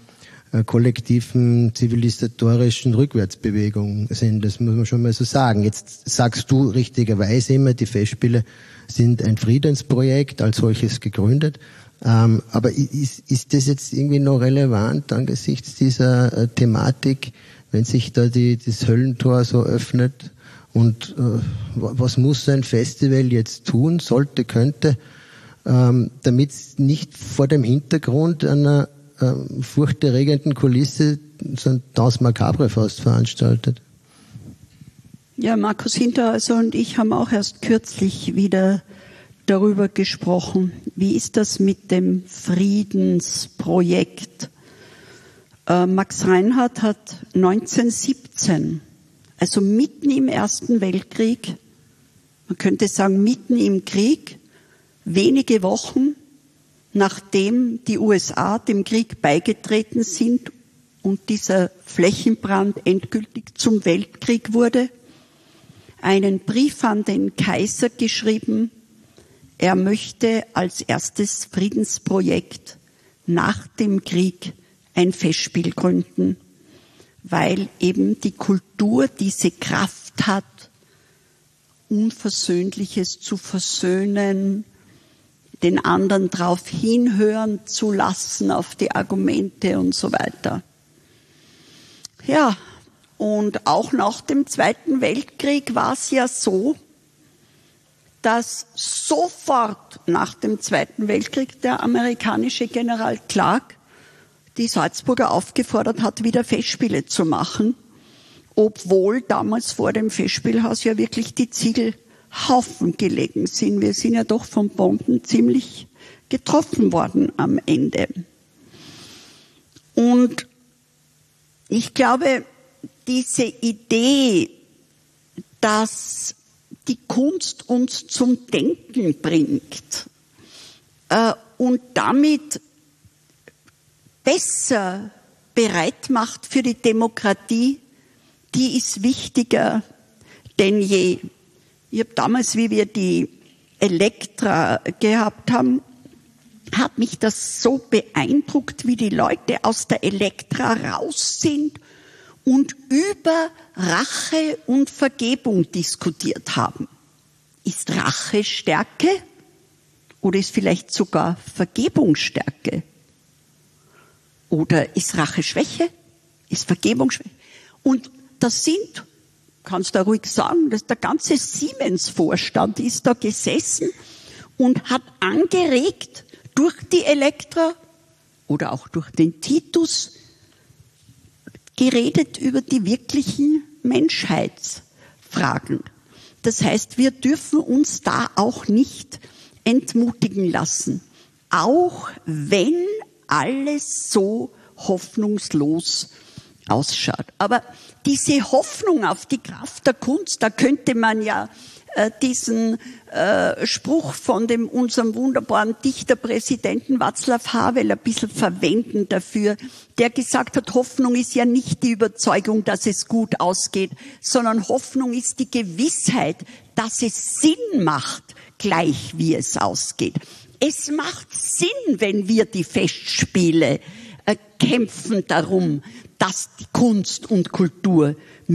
kollektiven zivilisatorischen Rückwärtsbewegung sind. Das muss man schon mal so sagen. Jetzt sagst du richtigerweise immer, die Festspiele sind ein Friedensprojekt als solches gegründet. Aber ist das jetzt irgendwie noch relevant angesichts dieser Thematik, wenn sich da das Höllentor so öffnet? Und was muss ein Festival jetzt tun, sollte, könnte, damit es nicht vor dem Hintergrund einer furchterregenden Kulisse so ein Danse Macabre fast veranstaltet? Ja, Markus Hinterhäuser und ich haben auch erst kürzlich wieder darüber gesprochen. Wie ist das mit dem Friedensprojekt? Max Reinhardt hat 1917, also mitten im Ersten Weltkrieg, man könnte sagen mitten im Krieg, wenige Wochen nachdem die USA dem Krieg beigetreten sind und dieser Flächenbrand endgültig zum Weltkrieg wurde, einen Brief an den Kaiser geschrieben, er möchte als erstes Friedensprojekt nach dem Krieg ein Festspiel gründen, weil eben die Kultur diese Kraft hat, Unversöhnliches zu versöhnen, den anderen drauf hinhören zu lassen, auf die Argumente und so weiter. Ja, und auch nach dem Zweiten Weltkrieg war es ja so, dass sofort nach dem Zweiten Weltkrieg der amerikanische General Clark die Salzburger aufgefordert hat, wieder Festspiele zu machen, obwohl damals vor dem Festspielhaus ja wirklich die Ziegelhaufen gelegen sind. Wir sind ja doch von Bomben ziemlich getroffen worden am Ende. Und ich glaube, diese Idee, dass die Kunst uns zum Denken bringt und damit besser bereit macht für die Demokratie, die ist wichtiger denn je. Ich habe damals, wie wir die Elektra gehabt haben, hat mich das so beeindruckt, wie die Leute aus der Elektra raus sind und über Rache und Vergebung diskutiert haben. Ist Rache Stärke oder ist vielleicht sogar Vergebung Stärke? Oder ist Rache Schwäche? Ist Vergebung Schwäche? Und das sind, kannst du ruhig sagen, dass der ganze Siemens-Vorstand ist da gesessen und hat angeregt durch die Elektra oder auch durch den Titus geredet über die wirklichen Menschheitsfragen. Das heißt, wir dürfen uns da auch nicht entmutigen lassen, auch wenn alles so hoffnungslos ausschaut. Aber diese Hoffnung auf die Kraft der Kunst, da könnte man ja diesen Spruch von unserem wunderbaren Dichterpräsidenten Václav Havel ein bisschen verwenden dafür, der gesagt hat, Hoffnung ist ja nicht die Überzeugung, dass es gut ausgeht, sondern Hoffnung ist die Gewissheit, dass es Sinn macht, gleich wie es ausgeht. Es macht Sinn, wenn wir die Festspiele kämpfen darum, dass die Kunst und Kultur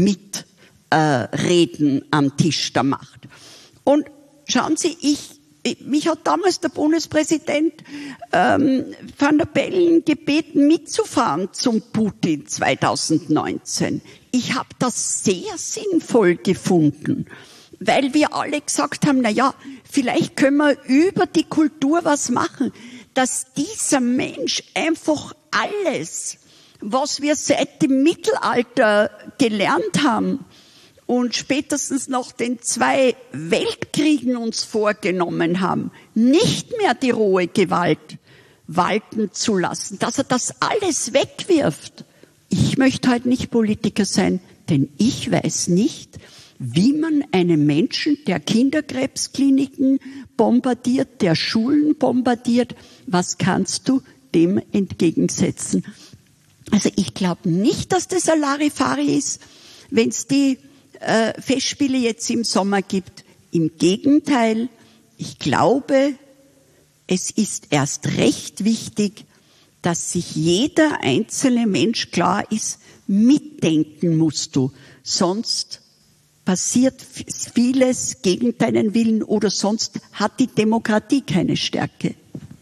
mitreden am Tisch der Macht. Und schauen Sie, mich hat damals der Bundespräsident Van der Bellen gebeten, mitzufahren zum Putin 2019. Ich habe das sehr sinnvoll gefunden, weil wir alle gesagt haben, na ja, vielleicht können wir über die Kultur was machen, dass dieser Mensch einfach alles, was wir seit dem Mittelalter gelernt haben und spätestens nach den 2 Weltkriegen uns vorgenommen haben, nicht mehr die rohe Gewalt walten zu lassen, dass er das alles wegwirft. Ich möchte heute nicht Politiker sein, denn ich weiß nicht, wie man einem Menschen, der Kinderkrebskliniken bombardiert, der Schulen bombardiert, was kannst du dem entgegensetzen? Also ich glaube nicht, dass das ein Larifari ist, wenn es die Festspiele jetzt im Sommer gibt. Im Gegenteil, ich glaube, es ist erst recht wichtig, dass sich jeder einzelne Mensch klar ist, mitdenken musst du, sonst passiert vieles gegen deinen Willen oder sonst hat die Demokratie keine Stärke.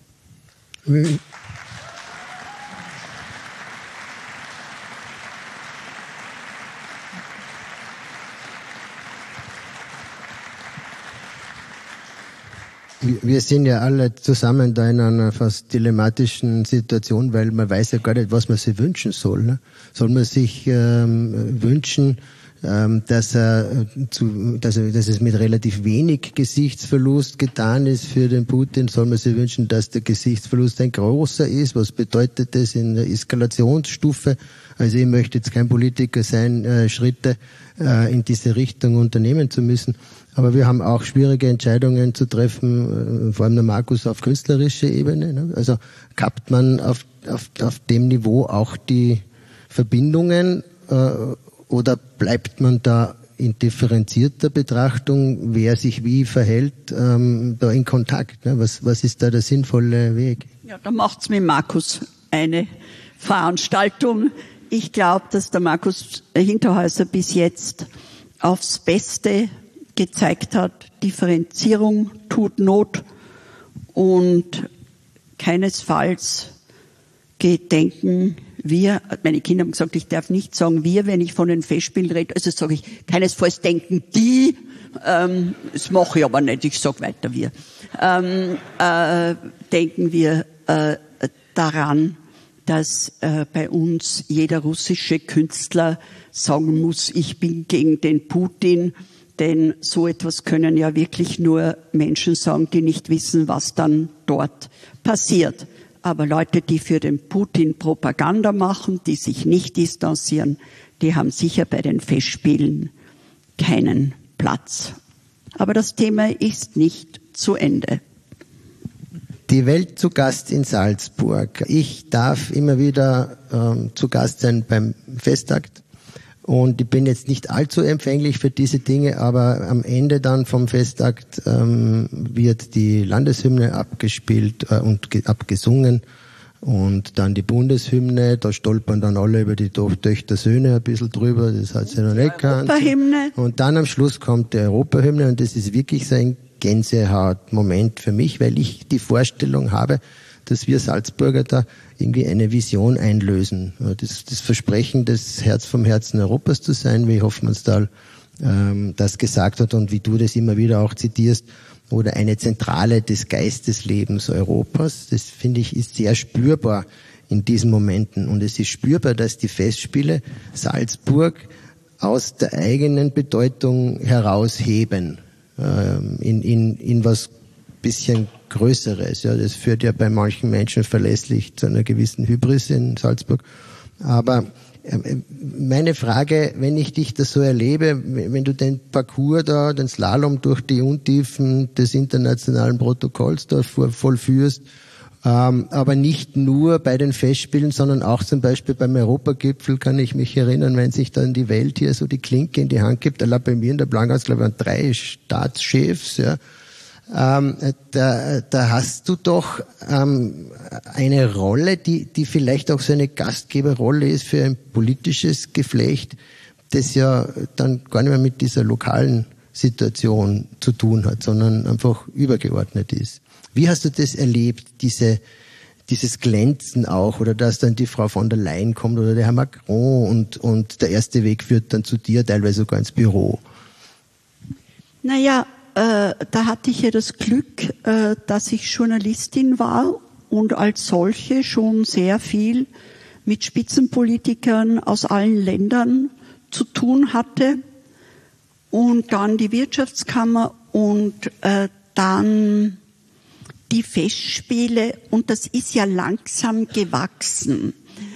Wir sind ja alle zusammen da in einer fast dilemmatischen Situation, weil man weiß ja gar nicht, was man sich wünschen soll. Ne? Soll man sich wünschen, dass es mit relativ wenig Gesichtsverlust getan ist für den Putin? Soll man sich wünschen, dass der Gesichtsverlust ein großer ist? Was bedeutet das in der Eskalationsstufe? Also ich möchte jetzt kein Politiker sein, Schritte in diese Richtung unternehmen zu müssen. Aber wir haben auch schwierige Entscheidungen zu treffen, vor allem der Markus auf künstlerischer Ebene. Ne? Also kappt man auf dem Niveau auch die Verbindungen oder bleibt man da in differenzierter Betrachtung, wer sich wie verhält, da in Kontakt? Ne? Was ist da der sinnvolle Weg? Ja, da macht's mit Markus eine Veranstaltung. Ich glaube, dass der Markus Hinterhäuser bis jetzt aufs Beste gezeigt hat, Differenzierung tut Not und keinesfalls gedenken wir, meine Kinder haben gesagt, ich darf nicht sagen wir, wenn ich von den Festspielen rede, also sage ich, keinesfalls denken die, das mache ich aber nicht, ich sage weiter wir, denken wir daran, dass bei uns jeder russische Künstler sagen muss, ich bin gegen den Putin, denn so etwas können ja wirklich nur Menschen sagen, die nicht wissen, was dann dort passiert. Aber Leute, die für den Putin Propaganda machen, die sich nicht distanzieren, die haben sicher bei den Festspielen keinen Platz. Aber das Thema ist nicht zu Ende. Die Welt zu Gast in Salzburg. Ich darf immer wieder zu Gast sein beim Festakt. Und ich bin jetzt nicht allzu empfänglich für diese Dinge, aber am Ende dann vom Festakt wird die Landeshymne abgespielt und abgesungen und dann die Bundeshymne. Da stolpern dann alle über die Töchter Söhne ein bisschen drüber, das hat sie noch nicht gekannt. Und dann am Schluss kommt die Europahymne und das ist wirklich so ein Gänsehautmoment für mich, weil ich die Vorstellung habe, dass wir Salzburger da irgendwie eine Vision einlösen. Das Versprechen, das Herz vom Herzen Europas zu sein, wie Hoffmannsthal das gesagt hat und wie du das immer wieder auch zitierst, oder eine Zentrale des Geisteslebens Europas. Das, finde ich, ist sehr spürbar in diesen Momenten. Und es ist spürbar, dass die Festspiele Salzburg aus der eigenen Bedeutung herausheben, in was bisschen Größeres. Ja, das führt ja bei manchen Menschen verlässlich zu einer gewissen Hybris in Salzburg. Aber meine Frage, wenn ich dich da so erlebe, wenn du den Parcours da, den Slalom durch die Untiefen des internationalen Protokolls da vollführst, aber nicht nur bei den Festspielen, sondern auch zum Beispiel beim Europagipfel, kann ich mich erinnern, wenn sich dann die Welt hier so die Klinke in die Hand gibt. Bei mir in der Blankhaus, glaube ich, waren 3 Staatschefs, ja. Da hast du doch eine Rolle, die vielleicht auch so eine Gastgeberrolle ist für ein politisches Geflecht, das ja dann gar nicht mehr mit dieser lokalen Situation zu tun hat, sondern einfach übergeordnet ist. Wie hast du das erlebt, dieses Glänzen auch, oder dass dann die Frau von der Leyen kommt oder der Herr Macron und der erste Weg führt dann zu dir, teilweise sogar ins Büro? Naja, da hatte ich ja das Glück, dass ich Journalistin war und als solche schon sehr viel mit Spitzenpolitikern aus allen Ländern zu tun hatte. Und dann die Wirtschaftskammer und dann die Festspiele. Und das ist ja langsam gewachsen.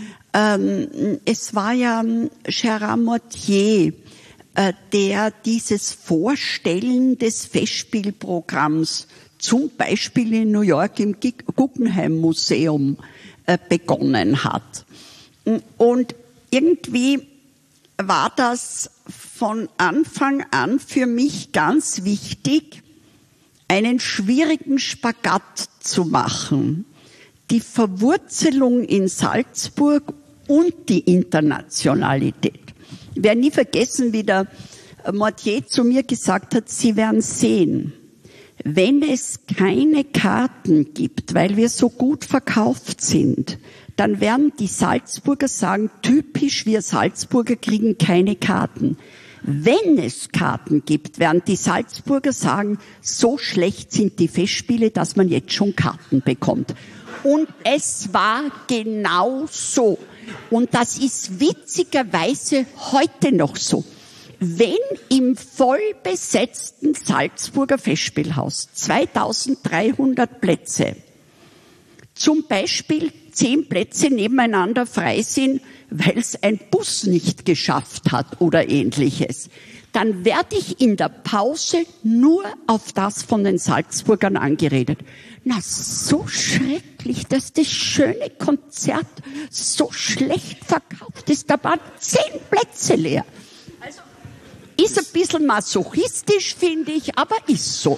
Es war ja Gérard Mortier, der dieses Vorstellen des Festspielprogramms zum Beispiel in New York im Guggenheim Museum begonnen hat. Und irgendwie war das von Anfang an für mich ganz wichtig, einen schwierigen Spagat zu machen. die Verwurzelung in Salzburg und die Internationalität. Ich werde nie vergessen, wie der Mortier zu mir gesagt hat, Sie werden sehen, wenn es keine Karten gibt, weil wir so gut verkauft sind, dann werden die Salzburger sagen, typisch, wir Salzburger kriegen keine Karten. Wenn es Karten gibt, werden die Salzburger sagen, so schlecht sind die Festspiele, dass man jetzt schon Karten bekommt. Und es war genau so. Und das ist witzigerweise heute noch so. Wenn im vollbesetzten Salzburger Festspielhaus 2300 Plätze, zum Beispiel 10 Plätze nebeneinander frei sind, weil es ein Bus nicht geschafft hat oder Ähnliches, dann werde ich in der Pause nur auf das von den Salzburgern angeredet. Na, so schrecklich, dass das schöne Konzert so schlecht verkauft ist. Da waren 10 Plätze leer. Also, ist ein bisschen masochistisch, finde ich, aber ist so.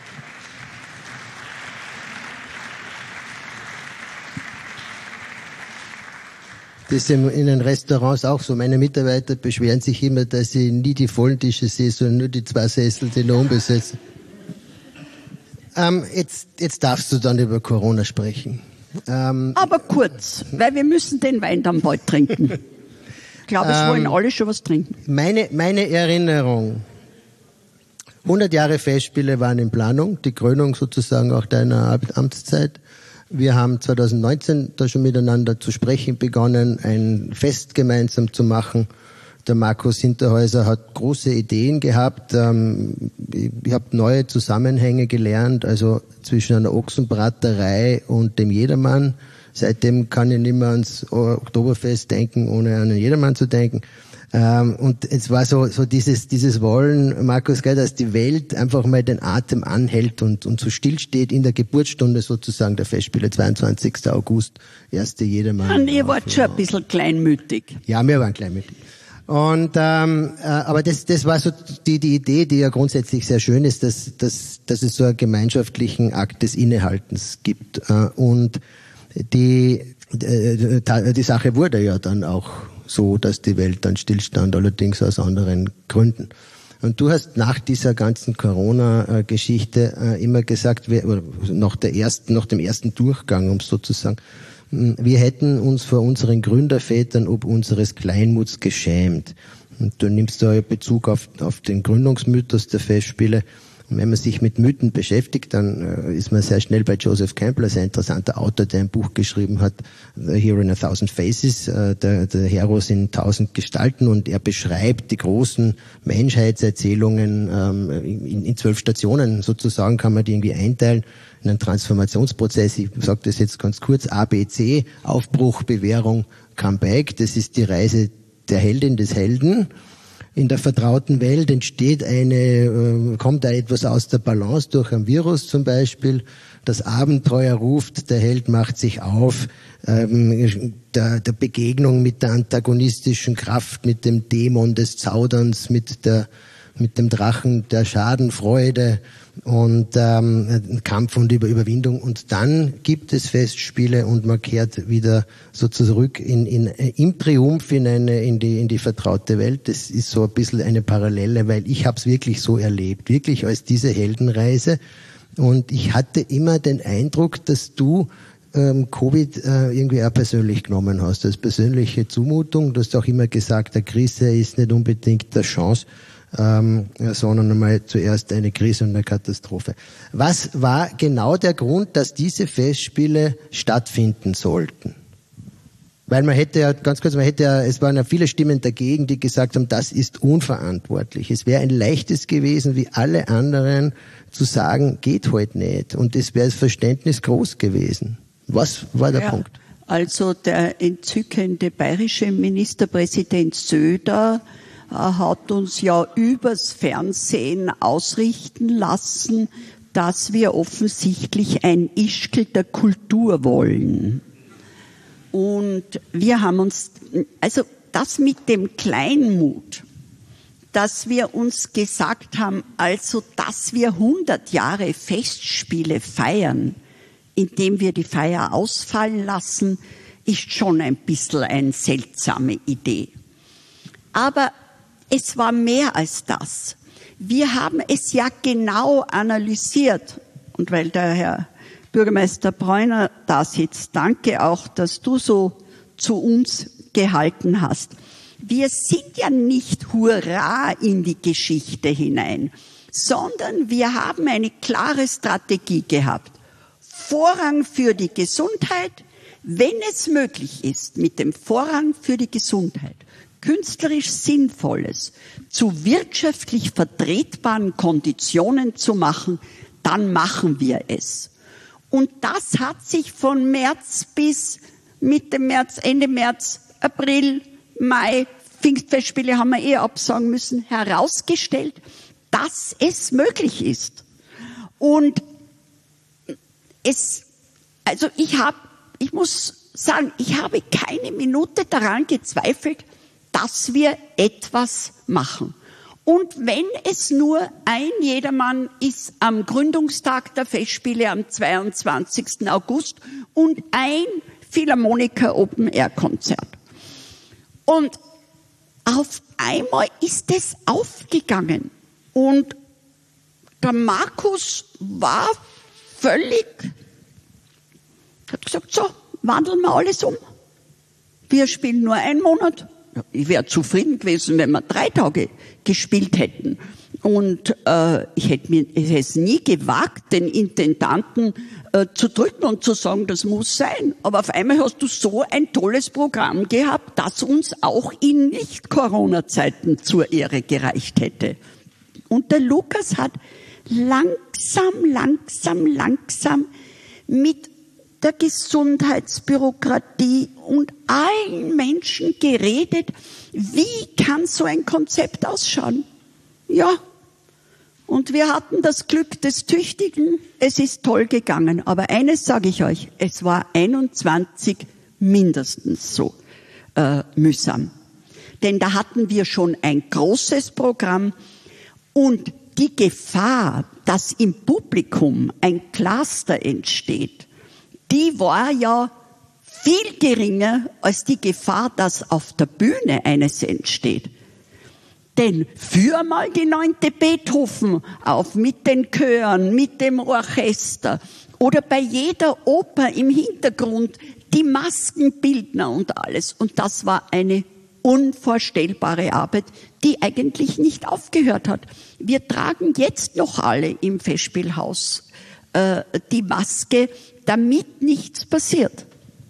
Das ist in den Restaurants auch so. Meine Mitarbeiter beschweren sich immer, dass sie nie die vollen Tische sehen, sondern nur die 2 Sessel, die noch unbesetzt. Jetzt darfst du dann über Corona sprechen. Aber kurz, weil wir müssen den Wein dann bald trinken. Ich glaube, es wollen alle schon was trinken. Meine Erinnerung. 100 Jahre Festspiele waren in Planung, die Krönung sozusagen auch deiner Amtszeit. Wir haben 2019 da schon miteinander zu sprechen begonnen, ein Fest gemeinsam zu machen. Der Markus Hinterhäuser hat große Ideen gehabt. Ich habe neue Zusammenhänge gelernt, also zwischen einer Ochsenbraterei und dem Jedermann. Seitdem kann ich nicht mehr ans Oktoberfest denken, ohne an den Jedermann zu denken. Und es war so dieses Wollen, Markus, gell, dass die Welt einfach mal den Atem anhält und so stillsteht in der Geburtsstunde sozusagen der Festspiele, 22. August, 1. Jedermann. Und ihr wart schon ein bisschen kleinmütig. Ja, wir waren kleinmütig. Und aber das war so die Idee, die ja grundsätzlich sehr schön ist, dass es so einen gemeinschaftlichen Akt des Innehaltens gibt. Und die Sache wurde ja dann auch so, dass die Welt dann stillstand, allerdings aus anderen Gründen. Und du hast nach dieser ganzen Corona-Geschichte immer gesagt, nach dem ersten Durchgang, um es so zu sagen, wir hätten uns vor unseren Gründervätern ob unseres Kleinmuts geschämt. Und du nimmst da Bezug auf den Gründungsmythos der Festspiele. Und wenn man sich mit Mythen beschäftigt, dann ist man sehr schnell bei Joseph Campbell, ein sehr interessanter Autor, der ein Buch geschrieben hat, The Hero in 1000 Faces, der Heros in 1000 Gestalten, und er beschreibt die großen Menschheitserzählungen in 12 Stationen, sozusagen kann man die irgendwie einteilen in einen Transformationsprozess. Ich sage das jetzt ganz kurz, ABC, Aufbruch, Bewährung, Comeback, das ist die Reise der Heldin, des Helden. In der vertrauten Welt entsteht kommt da etwas aus der Balance durch ein Virus zum Beispiel. Das Abenteuer ruft, der Held macht sich auf, der Begegnung mit der antagonistischen Kraft, mit dem Dämon des Zauderns, mit dem Drachen der Schadenfreude und Kampf und Überwindung. Und dann gibt es Festspiele und man kehrt wieder so zurück im Triumph in die vertraute Welt. Das ist so ein bisschen eine Parallele, weil ich habe es wirklich so erlebt, wirklich als diese Heldenreise. Und ich hatte immer den Eindruck, dass du Covid irgendwie auch persönlich genommen hast, als persönliche Zumutung. Du hast auch immer gesagt, eine Krise ist nicht unbedingt eine Chance, sondern einmal zuerst eine Krise und eine Katastrophe. Was war genau der Grund, dass diese Festspiele stattfinden sollten? Weil es waren ja viele Stimmen dagegen, die gesagt haben, das ist unverantwortlich. Es wäre ein leichtes gewesen, wie alle anderen, zu sagen, geht halt nicht. Und es wäre das Verständnis groß gewesen. Was war der Punkt? Also der entzückende bayerische Ministerpräsident Söder hat uns ja übers Fernsehen ausrichten lassen, dass wir offensichtlich ein Ischgl der Kultur wollen. Und wir haben uns, also das mit dem Kleinmut, dass wir uns gesagt haben, also dass wir 100 Jahre Festspiele feiern, indem wir die Feier ausfallen lassen, ist schon ein bisschen eine seltsame Idee. Aber es war mehr als das. Wir haben es ja genau analysiert. Und weil der Herr Bürgermeister Bräuner da sitzt, danke auch, dass du so zu uns gehalten hast. Wir sind ja nicht hurra in die Geschichte hinein, sondern wir haben eine klare Strategie gehabt. Vorrang für die Gesundheit, wenn es möglich ist, mit dem Vorrang für die Gesundheit, künstlerisch Sinnvolles zu wirtschaftlich vertretbaren Konditionen zu machen, dann machen wir es. Und das hat sich von März bis Mitte März, Ende März, April, Mai, Pfingstfestspiele haben wir absagen müssen, herausgestellt, dass es möglich ist. Und ich muss sagen, ich habe keine Minute daran gezweifelt, dass wir etwas machen. Und wenn es nur ein Jedermann ist am Gründungstag der Festspiele am 22. August und ein Philharmoniker Open-Air-Konzert. Und auf einmal ist es aufgegangen. Und der Markus war völlig, hat gesagt, so, wandeln wir alles um. Wir spielen nur einen Monat. Ich wäre zufrieden gewesen, wenn wir 3 Tage gespielt hätten. Und ich hätte es nie gewagt, den Intendanten zu drücken und zu sagen, das muss sein. Aber auf einmal hast du so ein tolles Programm gehabt, das uns auch in Nicht-Corona-Zeiten zur Ehre gereicht hätte. Und der Lukas hat langsam mit der Gesundheitsbürokratie und allen Menschen geredet, wie kann so ein Konzept ausschauen? Ja, und wir hatten das Glück des Tüchtigen, es ist toll gegangen. Aber eines sage ich euch, es war 21 mindestens so mühsam. Denn da hatten wir schon ein großes Programm und die Gefahr, dass im Publikum ein Cluster entsteht, die war ja viel geringer als die Gefahr, dass auf der Bühne eines entsteht. Denn führ mal die 9. Beethoven auf mit den Chören, mit dem Orchester oder bei jeder Oper im Hintergrund die Maskenbildner und alles. Und das war eine unvorstellbare Arbeit, die eigentlich nicht aufgehört hat. Wir tragen jetzt noch alle im Festspielhaus die Maske, damit nichts passiert.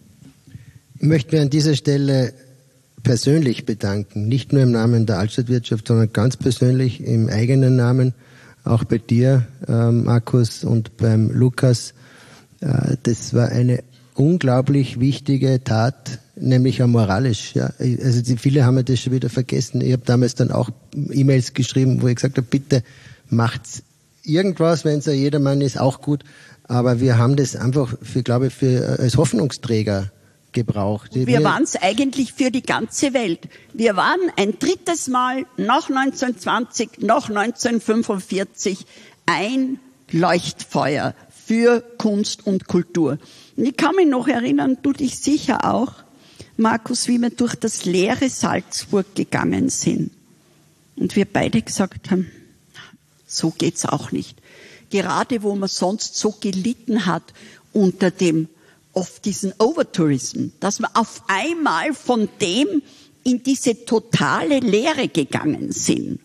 Ich möchte mich an dieser Stelle persönlich bedanken, nicht nur im Namen der Altstadtwirtschaft, sondern ganz persönlich im eigenen Namen, auch bei dir, Markus, und beim Lukas. Das war eine unglaublich wichtige Tat, nämlich auch moralisch. Ja. Also viele haben ja das schon wieder vergessen. Ich habe damals dann auch E-Mails geschrieben, wo ich gesagt habe, bitte macht's irgendwas, wenn es ja jedermann ist, auch gut. Aber wir haben das einfach als Hoffnungsträger gebraucht. Wir waren es eigentlich für die ganze Welt. Wir waren ein drittes Mal nach 1920, nach 1945 ein Leuchtfeuer für Kunst und Kultur. Und ich kann mich noch erinnern, du dich sicher auch, Markus, wie wir durch das leere Salzburg gegangen sind. Und wir beide gesagt haben, so geht's auch nicht. Gerade wo man sonst so gelitten hat unter dem oft diesen Overtourism, dass wir auf einmal von dem in diese totale Leere gegangen sind.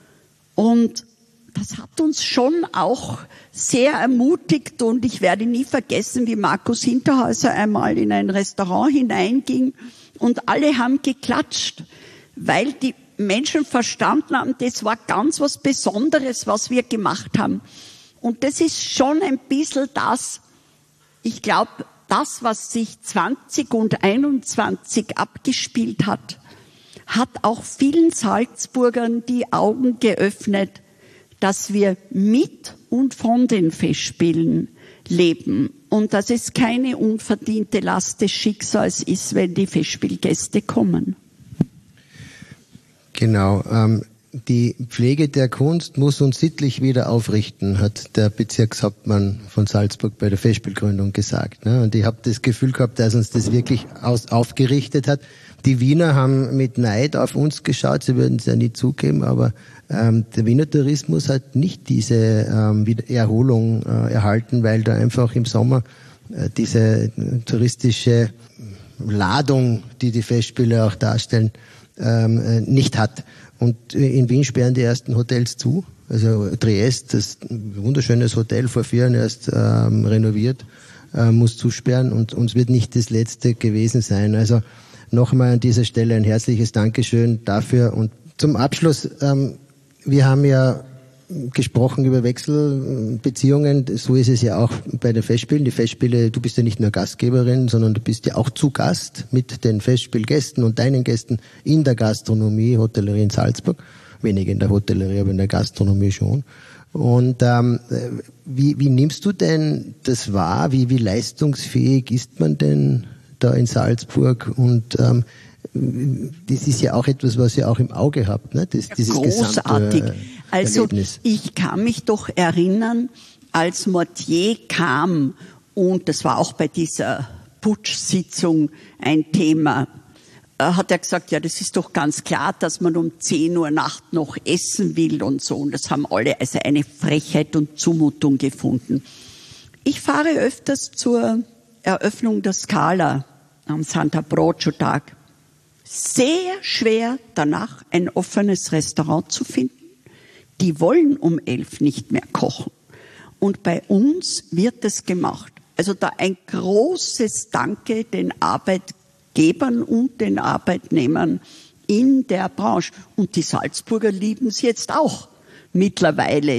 Und das hat uns schon auch sehr ermutigt und ich werde nie vergessen, wie Markus Hinterhäuser einmal in ein Restaurant hineinging und alle haben geklatscht, weil die Menschen verstanden haben, das war ganz was Besonderes, was wir gemacht haben. Und das ist schon ein bisschen das, ich glaube, das, was sich 20 und 21 abgespielt hat, hat auch vielen Salzburgern die Augen geöffnet, dass wir mit und von den Festspielen leben und dass es keine unverdiente Last des Schicksals ist, wenn die Festspielgäste kommen. Genau. die Pflege der Kunst muss uns sittlich wieder aufrichten, hat der Bezirkshauptmann von Salzburg bei der Festspielgründung gesagt. Und ich habe das Gefühl gehabt, dass uns das wirklich aufgerichtet hat. Die Wiener haben mit Neid auf uns geschaut, sie würden es ja nie zugeben, aber der Wiener Tourismus hat nicht diese Erholung erhalten, weil da einfach im Sommer diese touristische Ladung, die die Festspiele auch darstellen, nicht hat. Und in Wien sperren die ersten Hotels zu. Also Triest, das wunderschönes Hotel, vor 4 Jahren erst renoviert, muss zusperren und uns wird nicht das letzte gewesen sein. Also nochmal an dieser Stelle ein herzliches Dankeschön dafür. Und zum Abschluss, wir haben ja gesprochen über Wechselbeziehungen, so ist es ja auch bei den Festspielen. Die Festspiele, du bist ja nicht nur Gastgeberin, sondern du bist ja auch zu Gast mit den Festspielgästen und deinen Gästen in der Gastronomie, Hotellerie in Salzburg. Weniger in der Hotellerie, aber in der Gastronomie schon. Und wie nimmst du denn das wahr? Wie leistungsfähig ist man denn da in Salzburg? Und das ist ja auch etwas, was ihr auch im Auge habt, ne? Dieses großartig. Also Erlebnis. Ich kann mich doch erinnern, als Mortier kam, und das war auch bei dieser Putschsitzung ein Thema, hat er gesagt, ja, das ist doch ganz klar, dass man um 10 Uhr Nacht noch essen will und so. Und das haben alle also eine Frechheit und Zumutung gefunden. Ich fahre öfters zur Eröffnung der Scala am Santa Brocio-Tag. Sehr schwer danach ein offenes Restaurant zu finden. Die wollen um 11 nicht mehr kochen. Und bei uns wird es gemacht. Also da ein großes Danke den Arbeitgebern und den Arbeitnehmern in der Branche. Und die Salzburger lieben es jetzt auch mittlerweile,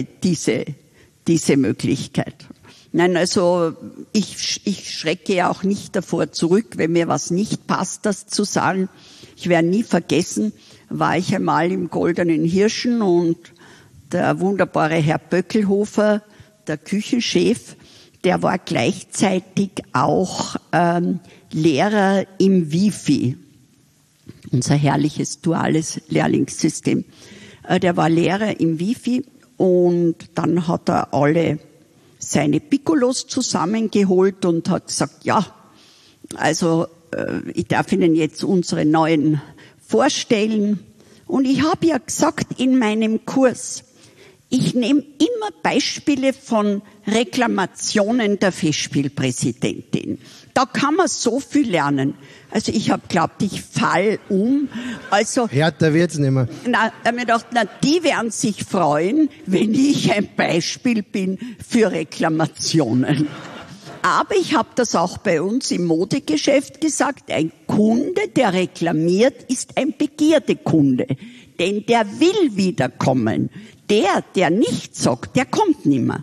diese Möglichkeit. Nein, also ich schrecke ja auch nicht davor zurück, wenn mir was nicht passt, das zu sagen. Ich werde nie vergessen, war ich einmal im Goldenen Hirschen und der wunderbare Herr Böckelhofer, der Küchenchef, der war gleichzeitig auch Lehrer im Wifi, unser herrliches duales Lehrlingssystem. Der war Lehrer im Wifi und dann hat er alle seine Piccolos zusammengeholt und hat gesagt, ja, also ich darf Ihnen jetzt unsere neuen vorstellen. Und ich habe ja gesagt in meinem Kurs, ich nehme immer Beispiele von Reklamationen der Festspielpräsidentin. Da kann man so viel lernen. Also ich habe geglaubt, ich fall um. Also härter wird's nicht mehr. Na, ich habe mir gedacht, na, die werden sich freuen, wenn ich ein Beispiel bin für Reklamationen. Aber ich habe das auch bei uns im Modegeschäft gesagt, ein Kunde, der reklamiert, ist ein Begierdekunde. Denn der will wiederkommen. Der nicht sagt, der kommt nimmer.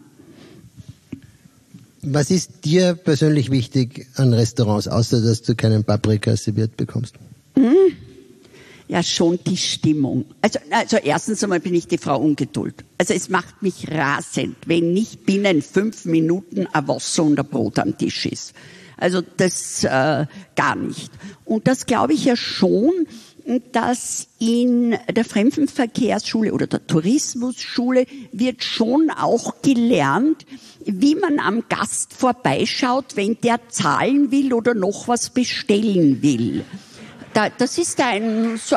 Was ist dir persönlich wichtig an Restaurants, außer dass du keinen Paprika serviert bekommst? Ja, schon die Stimmung. Also erstens einmal bin ich die Frau Ungeduld. Also es macht mich rasend, wenn nicht binnen 5 Minuten ein Wasser und ein Brot am Tisch ist. Also das gar nicht. Und das glaube ich ja schon, dass in der Fremdenverkehrsschule oder der Tourismusschule wird schon auch gelernt, wie man am Gast vorbeischaut, wenn der zahlen will oder noch was bestellen will. Das ist also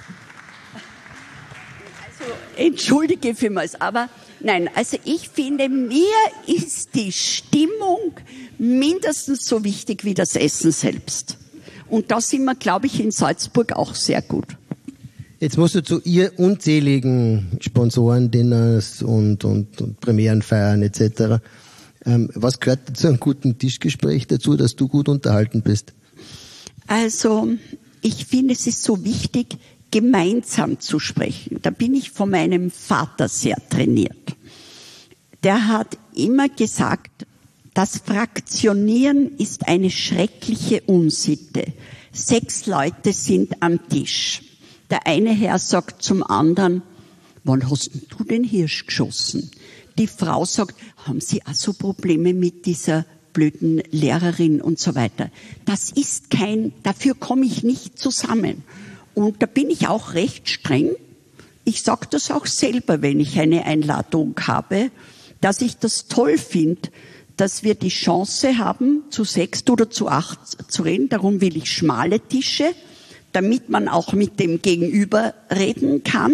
entschuldige vielmals, aber nein, also ich finde, mir ist die Stimmung mindestens so wichtig wie das Essen selbst. Und da sind wir, glaube ich, in Salzburg auch sehr gut. Jetzt musst du zu ihr unzähligen Sponsoren-Dinners und Premierenfeiern etc. Was gehört zu einem guten Tischgespräch dazu, dass du gut unterhalten bist? Also ich finde, es ist so wichtig, gemeinsam zu sprechen. Da bin ich von meinem Vater sehr trainiert. Der hat immer gesagt, das Fraktionieren ist eine schreckliche Unsitte. 6 Leute sind am Tisch. Der eine Herr sagt zum anderen, wann hast du den Hirsch geschossen? Die Frau sagt, haben Sie auch so Probleme mit dieser blöden Lehrerin und so weiter? Das ist dafür komme ich nicht zusammen. Und da bin ich auch recht streng. ich sage das auch selber, wenn ich eine Einladung habe, dass ich das toll finde, dass wir die Chance haben, zu 6 oder zu 8 zu reden. Darum will ich schmale Tische, damit man auch mit dem Gegenüber reden kann.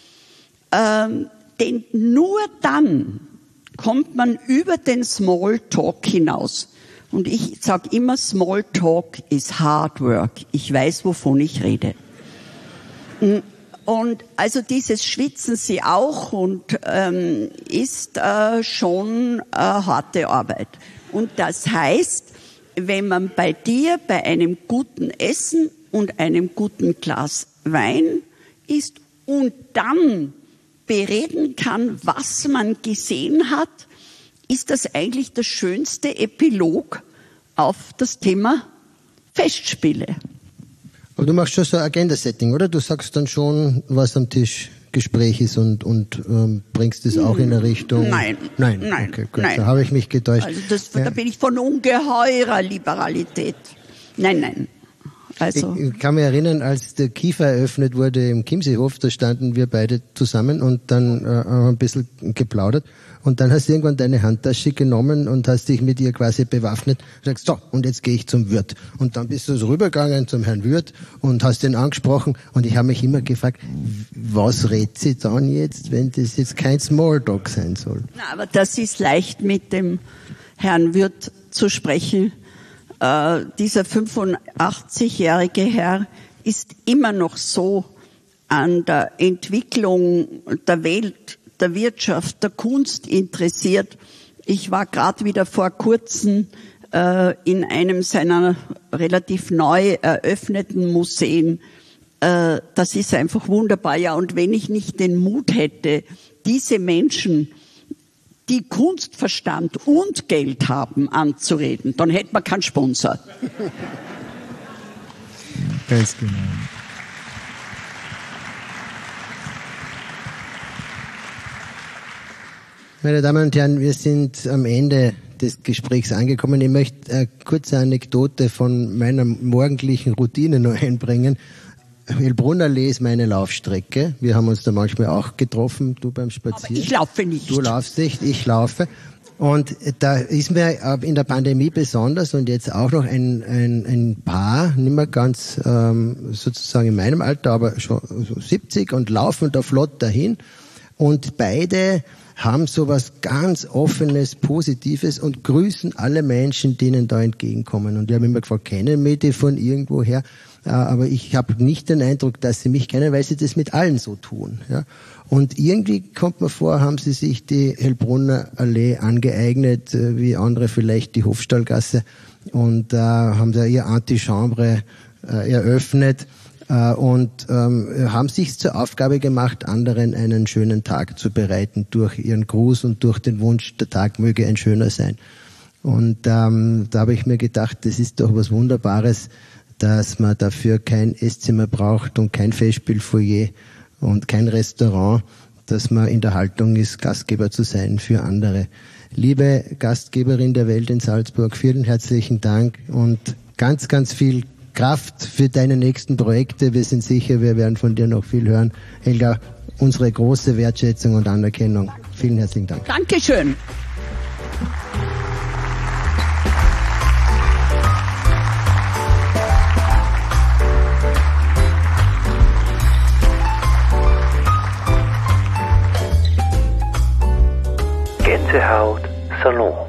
Denn nur dann kommt man über den Smalltalk hinaus. Und ich sage immer, Smalltalk ist Hard Work. Ich weiß, wovon ich rede. Und also dieses schwitzen Sie auch und ist schon harte Arbeit. Und das heißt, wenn man bei dir bei einem guten Essen und einem guten Glas Wein isst und dann bereden kann, was man gesehen hat, ist das eigentlich der schönste Epilog auf das Thema Festspiele. Aber du machst schon so ein Agenda-Setting, oder? Du sagst dann schon, was am Tisch Gespräch ist und bringst es auch in eine Richtung... Nein. Okay, gut. Da habe ich mich getäuscht. Also da bin ich von ungeheurer Liberalität. Nein. Also. Ich kann mich erinnern, als der Kiefer eröffnet wurde im Chiemseehof, da standen wir beide zusammen und dann haben ein bisschen geplaudert. Und dann hast du irgendwann deine Handtasche genommen und hast dich mit ihr quasi bewaffnet und sagst, so, und jetzt gehe ich zum Wirt. Und dann bist du so rübergegangen zum Herrn Wirt und hast ihn angesprochen. Und ich habe mich immer gefragt, was redet sie dann jetzt, wenn das jetzt kein Smalltalk sein soll? Na, aber das ist leicht mit dem Herrn Wirt zu sprechen. Dieser 85-jährige Herr ist immer noch so an der Entwicklung der Welt, der Wirtschaft, der Kunst interessiert. Ich war gerade wieder vor kurzem in einem seiner relativ neu eröffneten Museen. Das ist einfach wunderbar. Ja, und wenn ich nicht den Mut hätte, diese Menschen, die Kunstverstand und Geld haben, anzureden, dann hätte man keinen Sponsor. Ganz genau. Meine Damen und Herren, wir sind am Ende des Gesprächs angekommen. Ich möchte eine kurze Anekdote von meiner morgendlichen Routine noch einbringen. Hellbrunn-Allee ist meine Laufstrecke. Wir haben uns da manchmal auch getroffen, du beim Spazieren. Aber ich laufe nicht. Du laufst nicht, ich laufe. Und da ist mir in der Pandemie besonders und jetzt auch noch ein Paar, nicht mehr ganz sozusagen in meinem Alter, aber schon so 70 und laufen da flott dahin. Und beide haben so was ganz Offenes, Positives und grüßen alle Menschen, denen da entgegenkommen. Und die haben immer gefragt, kennen mich die von irgendwoher? Aber ich habe nicht den Eindruck, dass sie mich kennen, weil sie das mit allen so tun. Ja. Und irgendwie kommt mir vor, haben sie sich die Hellbrunner Allee angeeignet, wie andere vielleicht die Hofstallgasse, und haben da ihr Antichambre eröffnet und haben sich zur Aufgabe gemacht, anderen einen schönen Tag zu bereiten durch ihren Gruß und durch den Wunsch, der Tag möge ein schöner sein. Und da habe ich mir gedacht, das ist doch was Wunderbares, dass man dafür kein Esszimmer braucht und kein Festspielfoyer und kein Restaurant, dass man in der Haltung ist, Gastgeber zu sein für andere. Liebe Gastgeberin der Welt in Salzburg, vielen herzlichen Dank und ganz, ganz viel Kraft für deine nächsten Projekte. Wir sind sicher, wir werden von dir noch viel hören. Helga, unsere große Wertschätzung und Anerkennung. Vielen herzlichen Dank. Dankeschön. Gänsehaut Salon.